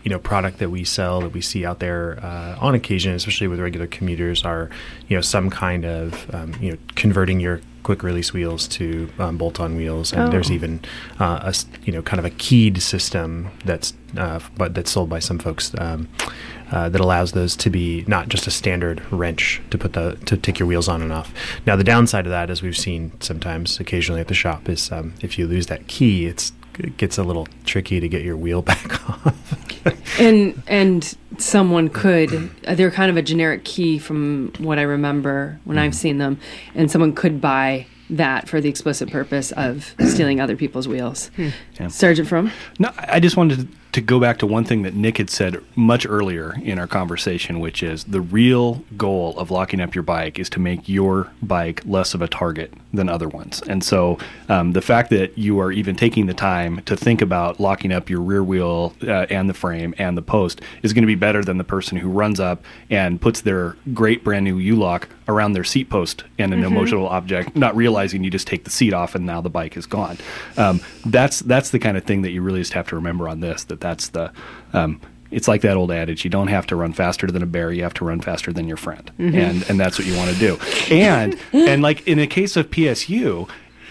you know, product that we sell that we see out there uh, on occasion, especially with regular commuters, are, you know, some kind of, um, you know, converting your quick release wheels to um, bolt-on wheels, and Oh. there's even uh, a s- you know kind of a keyed system that's uh, but that's sold by some folks um, uh, that allows those to be not just a standard wrench to put the to take your wheels on and off. Now the downside of that, as we've seen sometimes occasionally at the shop, is um, if you lose that key, it's it gets a little tricky to get your wheel back off. And and someone could, they're kind of a generic key from what I remember when I've seen them, and someone could buy that for the explicit purpose of stealing other people's wheels. Yeah. Sergeant Fromm? No, I just wanted to go back to one thing that Nick had said much earlier in our conversation, which is the real goal of locking up your bike is to make your bike less of a target than other ones. And so um, the fact that you are even taking the time to think about locking up your rear wheel uh, and the frame and the post is going to be better than the person who runs up and puts their great brand new U-lock around their seat post and an Mm-hmm. emotional object, not realizing you just take the seat off and now the bike is gone. Um, that's that's the kind of thing that you really just have to remember on this, that that's the um, it's like that old adage, you don't have to run faster than a bear, you have to run faster than your friend. Mm-hmm. And and that's what you want to do. And and like in the case of P S U,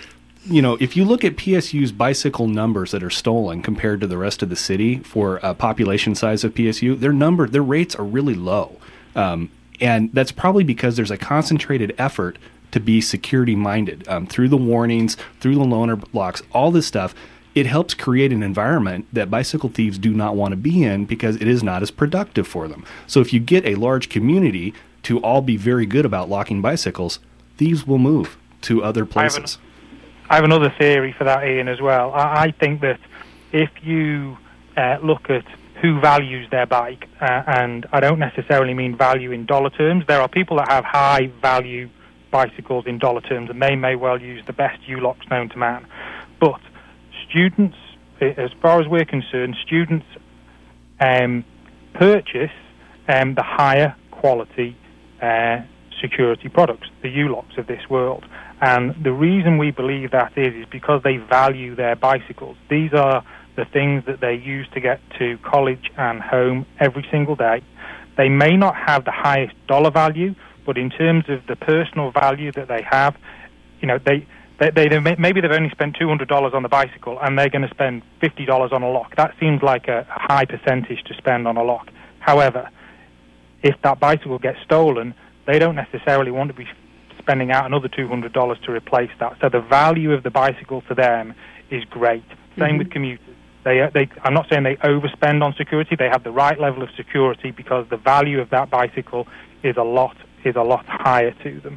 you know, if you look at P S U's bicycle numbers that are stolen compared to the rest of the city for a population size of P S U, their number, their rates are really low. Um, and that's probably because there's a concentrated effort to be security minded um, through the warnings, through the loaner blocks, all this stuff. It helps create an environment that bicycle thieves do not want to be in because it is not as productive for them. So if you get a large community to all be very good about locking bicycles, thieves will move to other places. I have another theory for that, Ian, as well. I, I think that if you uh, look at who values their bike, uh, and I don't necessarily mean value in dollar terms, there are people that have high value bicycles in dollar terms, and they may well use the best U-locks known to man. But students, as far as we're concerned, students um, purchase um, the higher quality uh, security products, the U-locks of this world. And the reason we believe that is, is because they value their bicycles. These are the things that they use to get to college and home every single day. They may not have the highest dollar value, but in terms of the personal value that they have, you know, they, they, they maybe they've only spent two hundred dollars on the bicycle and they're going to spend fifty dollars on a lock. That seems like a, a high percentage to spend on a lock. However, if that bicycle gets stolen, they don't necessarily want to be spending out another two hundred dollars to replace that. So the value of the bicycle to them is great. Same Mm-hmm. with commuters. They, they, I'm not saying they overspend on security. They have the right level of security because the value of that bicycle is a lot is a lot higher to them.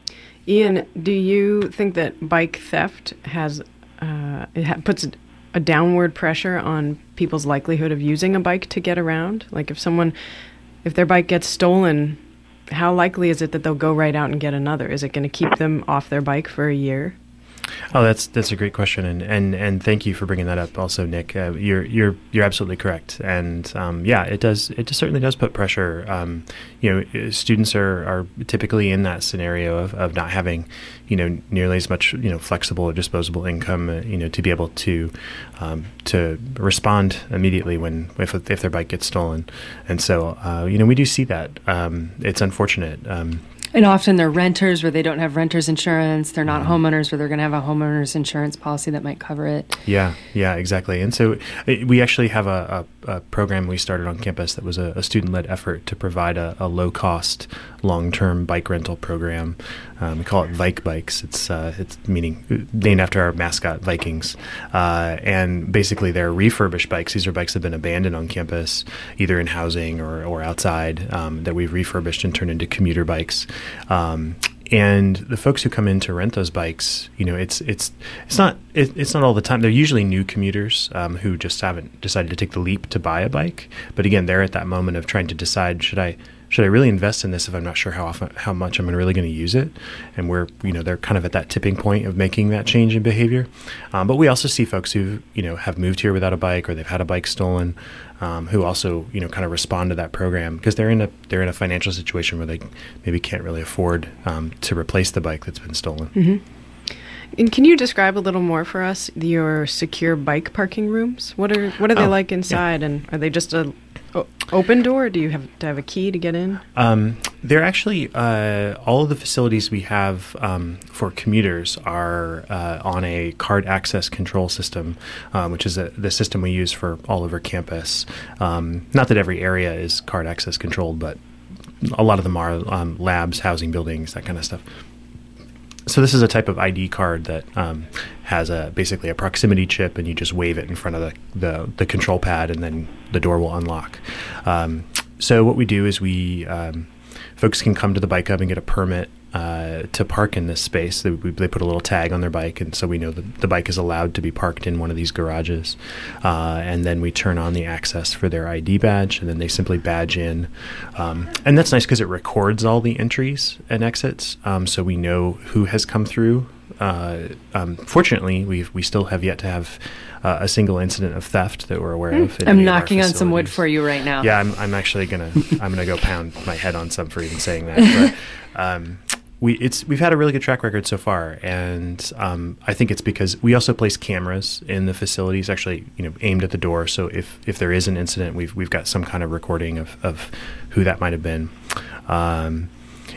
Ian, do you think that bike theft has uh, it ha- puts a, a downward pressure on people's likelihood of using a bike to get around? Like if someone, if their bike gets stolen, how likely is it that they'll go right out and get another? Is it going to keep them off their bike for a year? Oh, that's that's a great question, and and, and thank you for bringing that up. Also, Nick, uh, you're you're you're absolutely correct, and um, yeah, it does it just certainly does put pressure. Um, you know, students are, are typically in that scenario of, of not having, you know, nearly as much you know flexible or disposable income, uh, you know, to be able to um, to respond immediately when if if their bike gets stolen, and so uh, you know we do see that. Um, it's unfortunate. Um, And often they're renters where they don't have renter's insurance. They're not homeowners where they're going to have a homeowner's insurance policy that might cover it. Yeah, yeah, exactly. And so uh, we actually have a, a, a program we started on campus that was a, a student-led effort to provide a, a low-cost, long-term bike rental program. Um, we call it Vike Bikes. It's uh, it's meaning named after our mascot, Vikings. Uh, and basically, they're refurbished bikes. These are bikes that have been abandoned on campus, either in housing or, or outside, um, that we've refurbished and turned into commuter bikes. Um, and the folks who come in to rent those bikes, you know, it's it's it's not it, it's not all the time. They're usually new commuters um, who just haven't decided to take the leap to buy a bike. But again, they're at that moment of trying to decide, should I should I really invest in this if I'm not sure how often, how much I'm really going to use it? And we're, you know, they're kind of at that tipping point of making that change in behavior. Um, but we also see folks who, you know, have moved here without a bike or they've had a bike stolen, um, who also, you know, kind of respond to that program because they're in a they're in a financial situation where they maybe can't really afford um, to replace the bike that's been stolen. Mm-hmm. And can you describe a little more for us your secure bike parking rooms? What are what are they Oh, like inside, and are they just a o- open door? Do you have to have a key to get in? Um, they're actually uh, all of the facilities we have um, for commuters are uh, on a card access control system, um, which is a, the system we use for all over campus. Um, not that every area is card access controlled, but a lot of them are um, labs, housing buildings, that kind of stuff. So this is a type of I D card that um, has a basically a proximity chip, and you just wave it in front of the, the, the control pad, and then the door will unlock. Um, so what we do is we um, folks can come to the Bike Hub and get a permit uh, to park in this space. They, we, they put a little tag on their bike, and so we know that the bike is allowed to be parked in one of these garages. Uh, and then we turn on the access for their I D badge, and then they simply badge in. Um, and that's nice because it records all the entries and exits, um, so we know who has come through. Uh, um, fortunately, we we still have yet to have uh, a single incident of theft that we're aware of. in I'm any of our knocking on some wood facilities. for you right now. Yeah, I'm, I'm actually gonna I'm gonna go pound my head on some for even saying that. But, um, we it's we've had a really good track record so far, and um, I think it's because we also place cameras in the facilities, actually, you know, aimed at the door. So if, if there is an incident, we've we've got some kind of recording of, of who that might have been. Um,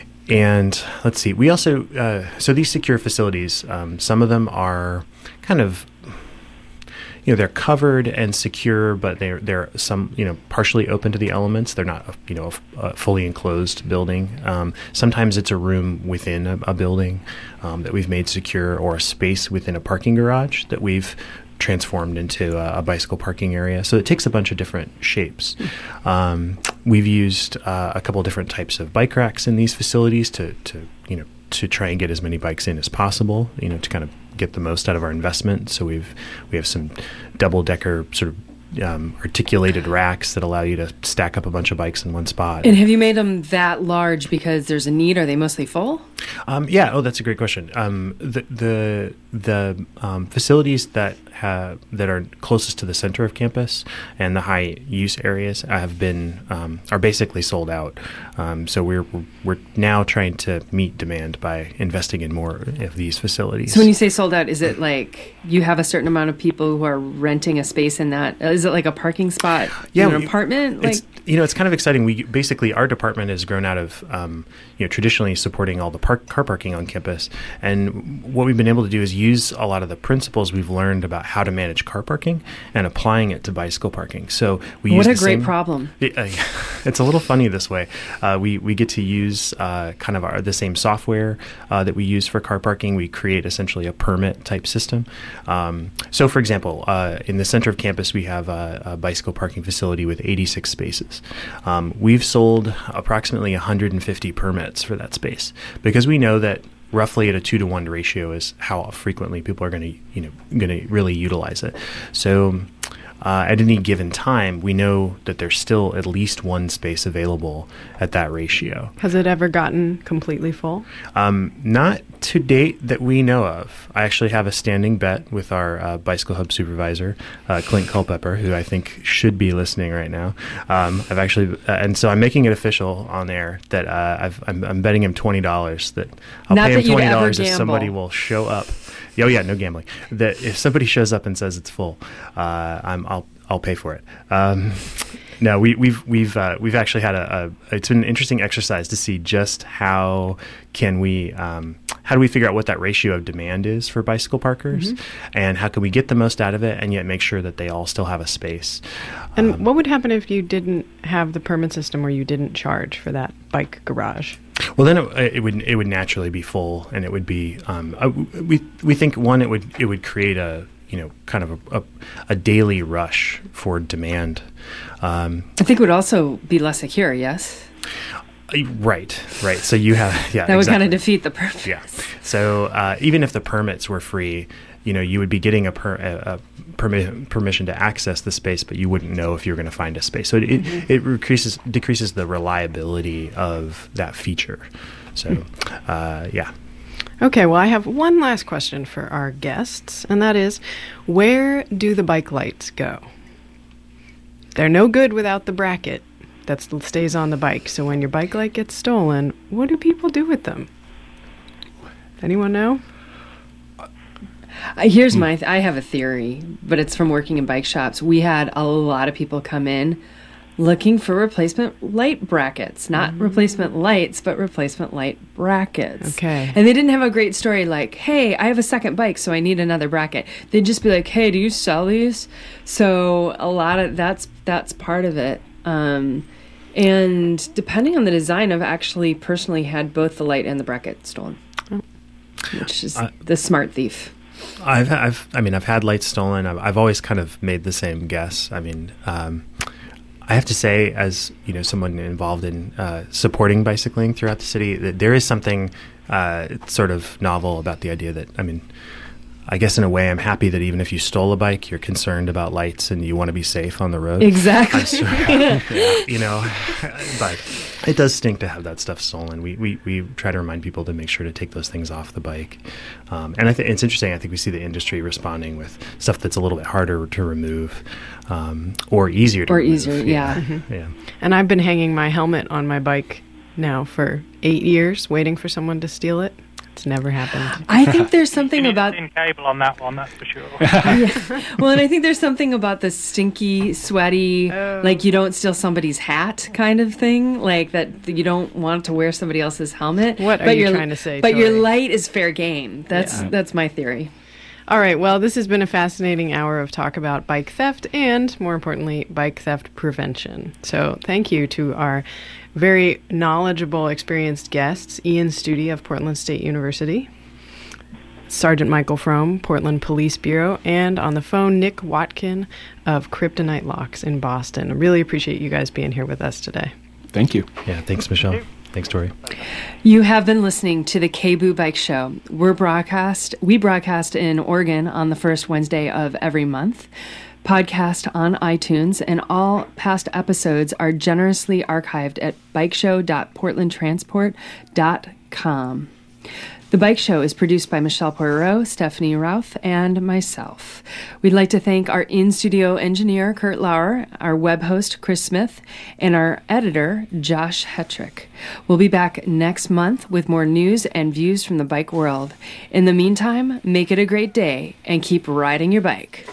and let's see, we also uh, so these secure facilities, um, some of them are kind of, you know, they're covered and secure, but they're they're some, you know, partially open to the elements. They're not, you know, a, a fully enclosed building. Um, sometimes it's a room within a, a building um, that we've made secure, or a space within a parking garage that we've transformed into a, a bicycle parking area. So it takes a bunch of different shapes. Um, we've used uh, a couple of different types of bike racks in these facilities to, to, you know, to try and get as many bikes in as possible, you know, to kind of get the most out of our investment. So we've we have some double decker sort of um, articulated racks that allow you to stack up a bunch of bikes in one spot. And have you made them that large because there's a need? Are they mostly full? Um, yeah. Oh, that's a great question. Um, the the the um, facilities that have that are closest to the center of campus and the high use areas have been um, are basically sold out. Um, so we're we're now trying to meet demand by investing in more of these facilities. So when you say sold out, is it like you have a certain amount of people who are renting a space in that? Is it like a parking spot Yeah, in an we- apartment? Like It's, you know, it's kind of exciting. We basically, our department has grown out of, um, you know, traditionally supporting all the park, car parking on campus. And what we've been able to do is use a lot of the principles we've learned about how to manage car parking and applying it to bicycle parking. So we what use a the great same- problem. It, uh, it's a little funny this way. Uh, we we get to use uh, kind of our, the same software uh, that we use for car parking. We create essentially a permit type system. Um, so, for example, uh, in the center of campus, we have a, a bicycle parking facility with eighty-six spaces. Um, we've sold approximately one hundred fifty permits for that space because we know that roughly at a two to one ratio is how frequently people are going to, you know, going to really utilize it. So uh, at any given time, we know that there's still at least one space available at that ratio. Has it ever gotten completely full? Um, not to date that we know of. I actually have a standing bet with our uh, Bicycle Hub supervisor, uh, Clint Culpepper, who I think should be listening right now. Um, I've actually, uh, and so I'm making it official on air that uh, I've, I'm, I'm betting him twenty dollars that I'll Not pay that him you'd twenty ever dollars if gamble. somebody will show up. Oh yeah, no gambling. That if somebody shows up and says it's full, uh, I'm, I'll I'll pay for it. Um, no, we, we've we've uh, we've actually had a, a. It's been an interesting exercise to see just how can we um, how do we figure out what that ratio of demand is for bicycle parkers, Mm-hmm. and how can we get the most out of it and yet make sure that they all still have a space. And Um, what would happen if you didn't have the permit system, where you didn't charge for that bike garage? Well, then it, it would it would naturally be full, and it would be um, uh, we we think one it would it would create a you know kind of a, a, a daily rush for demand. Um, I think it would also be less secure, yes? right, right. So you have yeah That would exactly. kind of defeat the purpose. Yeah. So uh, even if the permits were free, you know, you would be getting a, per, a, a permi- permission to access the space, but you wouldn't know if you were going to find a space. So it Mm-hmm. it, it decreases decreases the reliability of that feature. So uh, yeah. Okay, well, I have one last question for our guests, and that is, where do the bike lights go? They're no good without the bracket that stays on the bike. So when your bike light gets stolen, what do people do with them? Anyone know? Uh, here's my, th- I have a theory, but it's from working in bike shops. We had a lot of people come in looking for replacement light brackets, not mm. replacement lights, but replacement light brackets. Okay. And they didn't have a great story like, hey, I have a second bike, so I need another bracket. They'd just be like, hey, do you sell these? So a lot of that's, that's part of it. Um, and depending on the design, I've actually personally had both the light and the bracket stolen, oh. which is uh, the smart thief. I've, I've, I mean, I've had lights stolen. I've, I've always kind of made the same guess. I mean, um, I have to say, as you know, someone involved in uh, supporting bicycling throughout the city, that there is something uh, sort of novel about the idea that, I mean, I guess in a way I'm happy that even if you stole a bike, you're concerned about lights and you want to be safe on the road. Exactly. Sure, yeah, you know, but it does stink to have that stuff stolen. We, we, we try to remind people to make sure to take those things off the bike. Um, and I think it's interesting. I think we see the industry responding with stuff that's a little bit harder to remove um, or easier to or remove. easier, yeah. Yeah. Mm-hmm. yeah. And I've been hanging my helmet on my bike now for eight years, waiting for someone to steal it. It's never happened. I think there's something about thin cable on that one, that's for sure. yeah. Well, and I think there's something about the stinky, sweaty, Oh. like you don't steal somebody's hat kind of thing, like that you don't want to wear somebody else's helmet. What are but you your, trying to say, But your Tori? light is fair game. That's Yeah. that's my theory. All right, well, this has been a fascinating hour of talk about bike theft and, more importantly, bike theft prevention. So thank you to our very knowledgeable, experienced guests, Ian Studi of Portland State University, Sergeant Michael Frome, Portland Police Bureau, and on the phone, Nick Watkin of Kryptonite Locks in Boston. I really appreciate you guys being here with us today. Thank you. Yeah. Thanks, Michelle. Thanks, Tori. You have been listening to the K B O O Bike Show. We're broadcast. We broadcast in Oregon on the first Wednesday of every month. Podcast on iTunes, and all past episodes are generously archived at bikeshow dot portland transport dot com. The Bike Show is produced by Michelle Poirot, Stephanie Routh, and myself. We'd like to thank our in-studio engineer, Kurt Lauer, our web host, Chris Smith, and our editor, Josh Hetrick. We'll be back next month with more news and views from the bike world. In the meantime, make it a great day and keep riding your bike.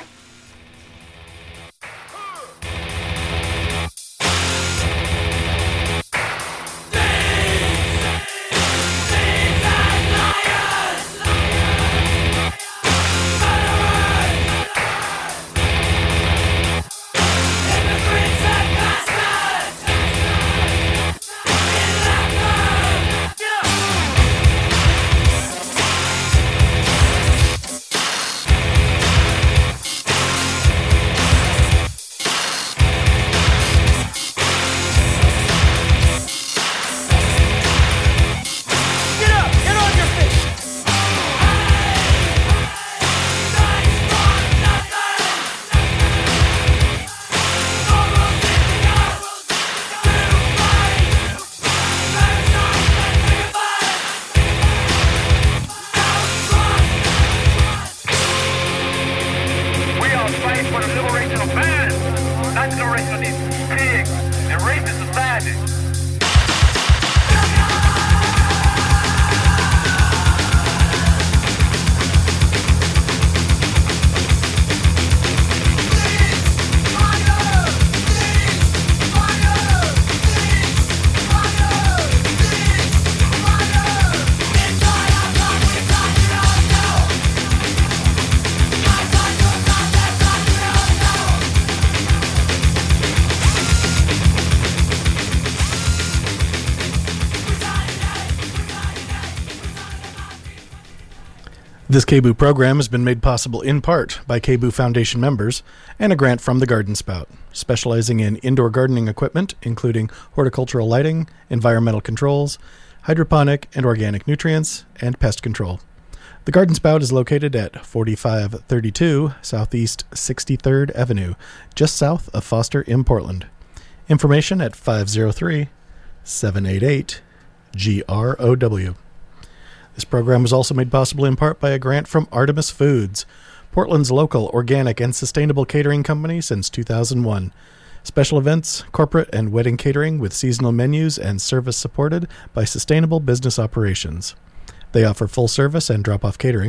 This K B O O program has been made possible in part by K B O O Foundation members and a grant from the Garden Spout, specializing in indoor gardening equipment, including horticultural lighting, environmental controls, hydroponic and organic nutrients, and pest control. The Garden Spout is located at forty-five thirty-two Southeast sixty-third Avenue, just south of Foster in Portland. Information at five oh three, seven eight eight, G R O W. This program was also made possible in part by a grant from Artemis Foods, Portland's local organic and sustainable catering company since two thousand one. Special events, corporate and wedding catering with seasonal menus and service supported by sustainable business operations. They offer full service and drop-off catering.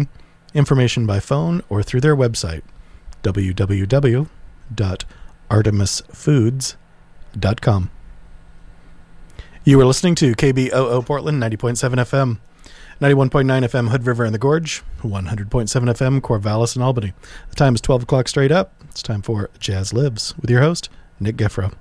Information by phone or through their website, w w w dot artemis foods dot com. You are listening to K B O O Portland, ninety point seven F M, ninety-one point nine F M Hood River and the Gorge, one hundred point seven F M Corvallis and Albany. The time is twelve o'clock straight up. It's time for Jazz Lives with your host, Nick Geffro.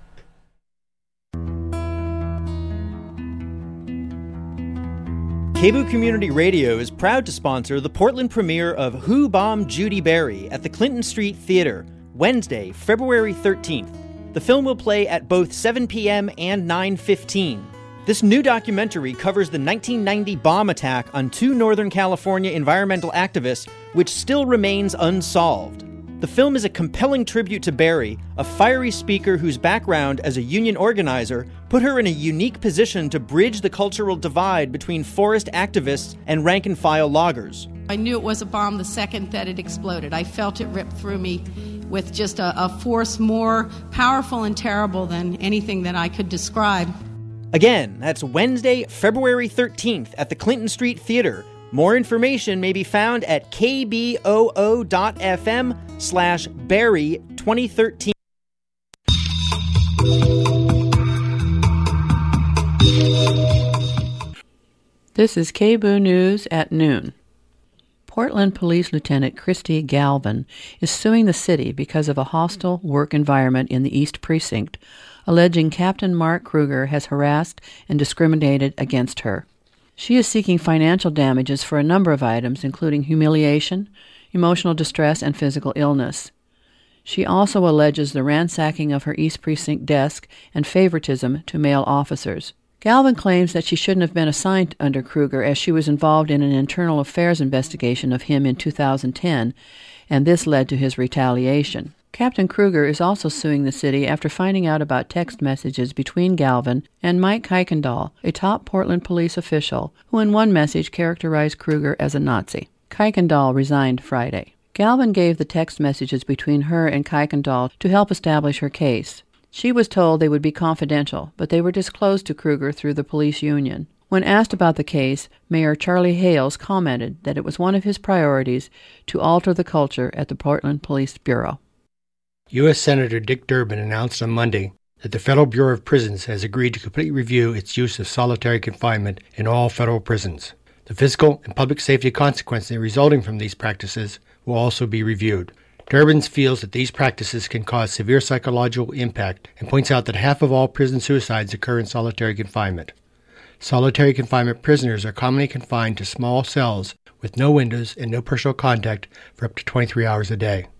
K B O O Community Radio is proud to sponsor the Portland premiere of Who Bombed Judy Berry at the Clinton Street Theater, Wednesday, February thirteenth. The film will play at both seven p.m. and nine fifteen. This new documentary covers the nineteen ninety bomb attack on two Northern California environmental activists, which still remains unsolved. The film is a compelling tribute to Berry, a fiery speaker whose background as a union organizer put her in a unique position to bridge the cultural divide between forest activists and rank-and-file loggers. I knew it was a bomb the second that it exploded. I felt it rip through me with just a, a force more powerful and terrible than anything that I could describe. Again, that's Wednesday, February thirteenth at the Clinton Street Theater. More information may be found at kboo.fm slash Barry 2013. This is K B O O News at noon. Portland Police Lieutenant Christy Galvin is suing the city because of a hostile work environment in the East Precinct, alleging Captain Mark Kruger has harassed and discriminated against her. She is seeking financial damages for a number of items, including humiliation, emotional distress, and physical illness. She also alleges the ransacking of her East Precinct desk and favoritism to male officers. Galvin claims that she shouldn't have been assigned under Kruger as she was involved in an internal affairs investigation of him in two thousand ten, and this led to his retaliation. Captain Kruger is also suing the city after finding out about text messages between Galvin and Mike Kuykendall, a top Portland police official, who in one message characterized Kruger as a Nazi. Kuykendall resigned Friday. Galvin gave the text messages between her and Kuykendall to help establish her case. She was told they would be confidential, but they were disclosed to Kruger through the police union. When asked about the case, Mayor Charlie Hales commented that it was one of his priorities to alter the culture at the Portland Police Bureau. U S Senator Dick Durbin announced on Monday that the Federal Bureau of Prisons has agreed to completely review its use of solitary confinement in all federal prisons. The physical and public safety consequences resulting from these practices will also be reviewed. Durbin feels that these practices can cause severe psychological impact and points out that half of all prison suicides occur in solitary confinement. Solitary confinement prisoners are commonly confined to small cells with no windows and no personal contact for up to twenty-three hours a day.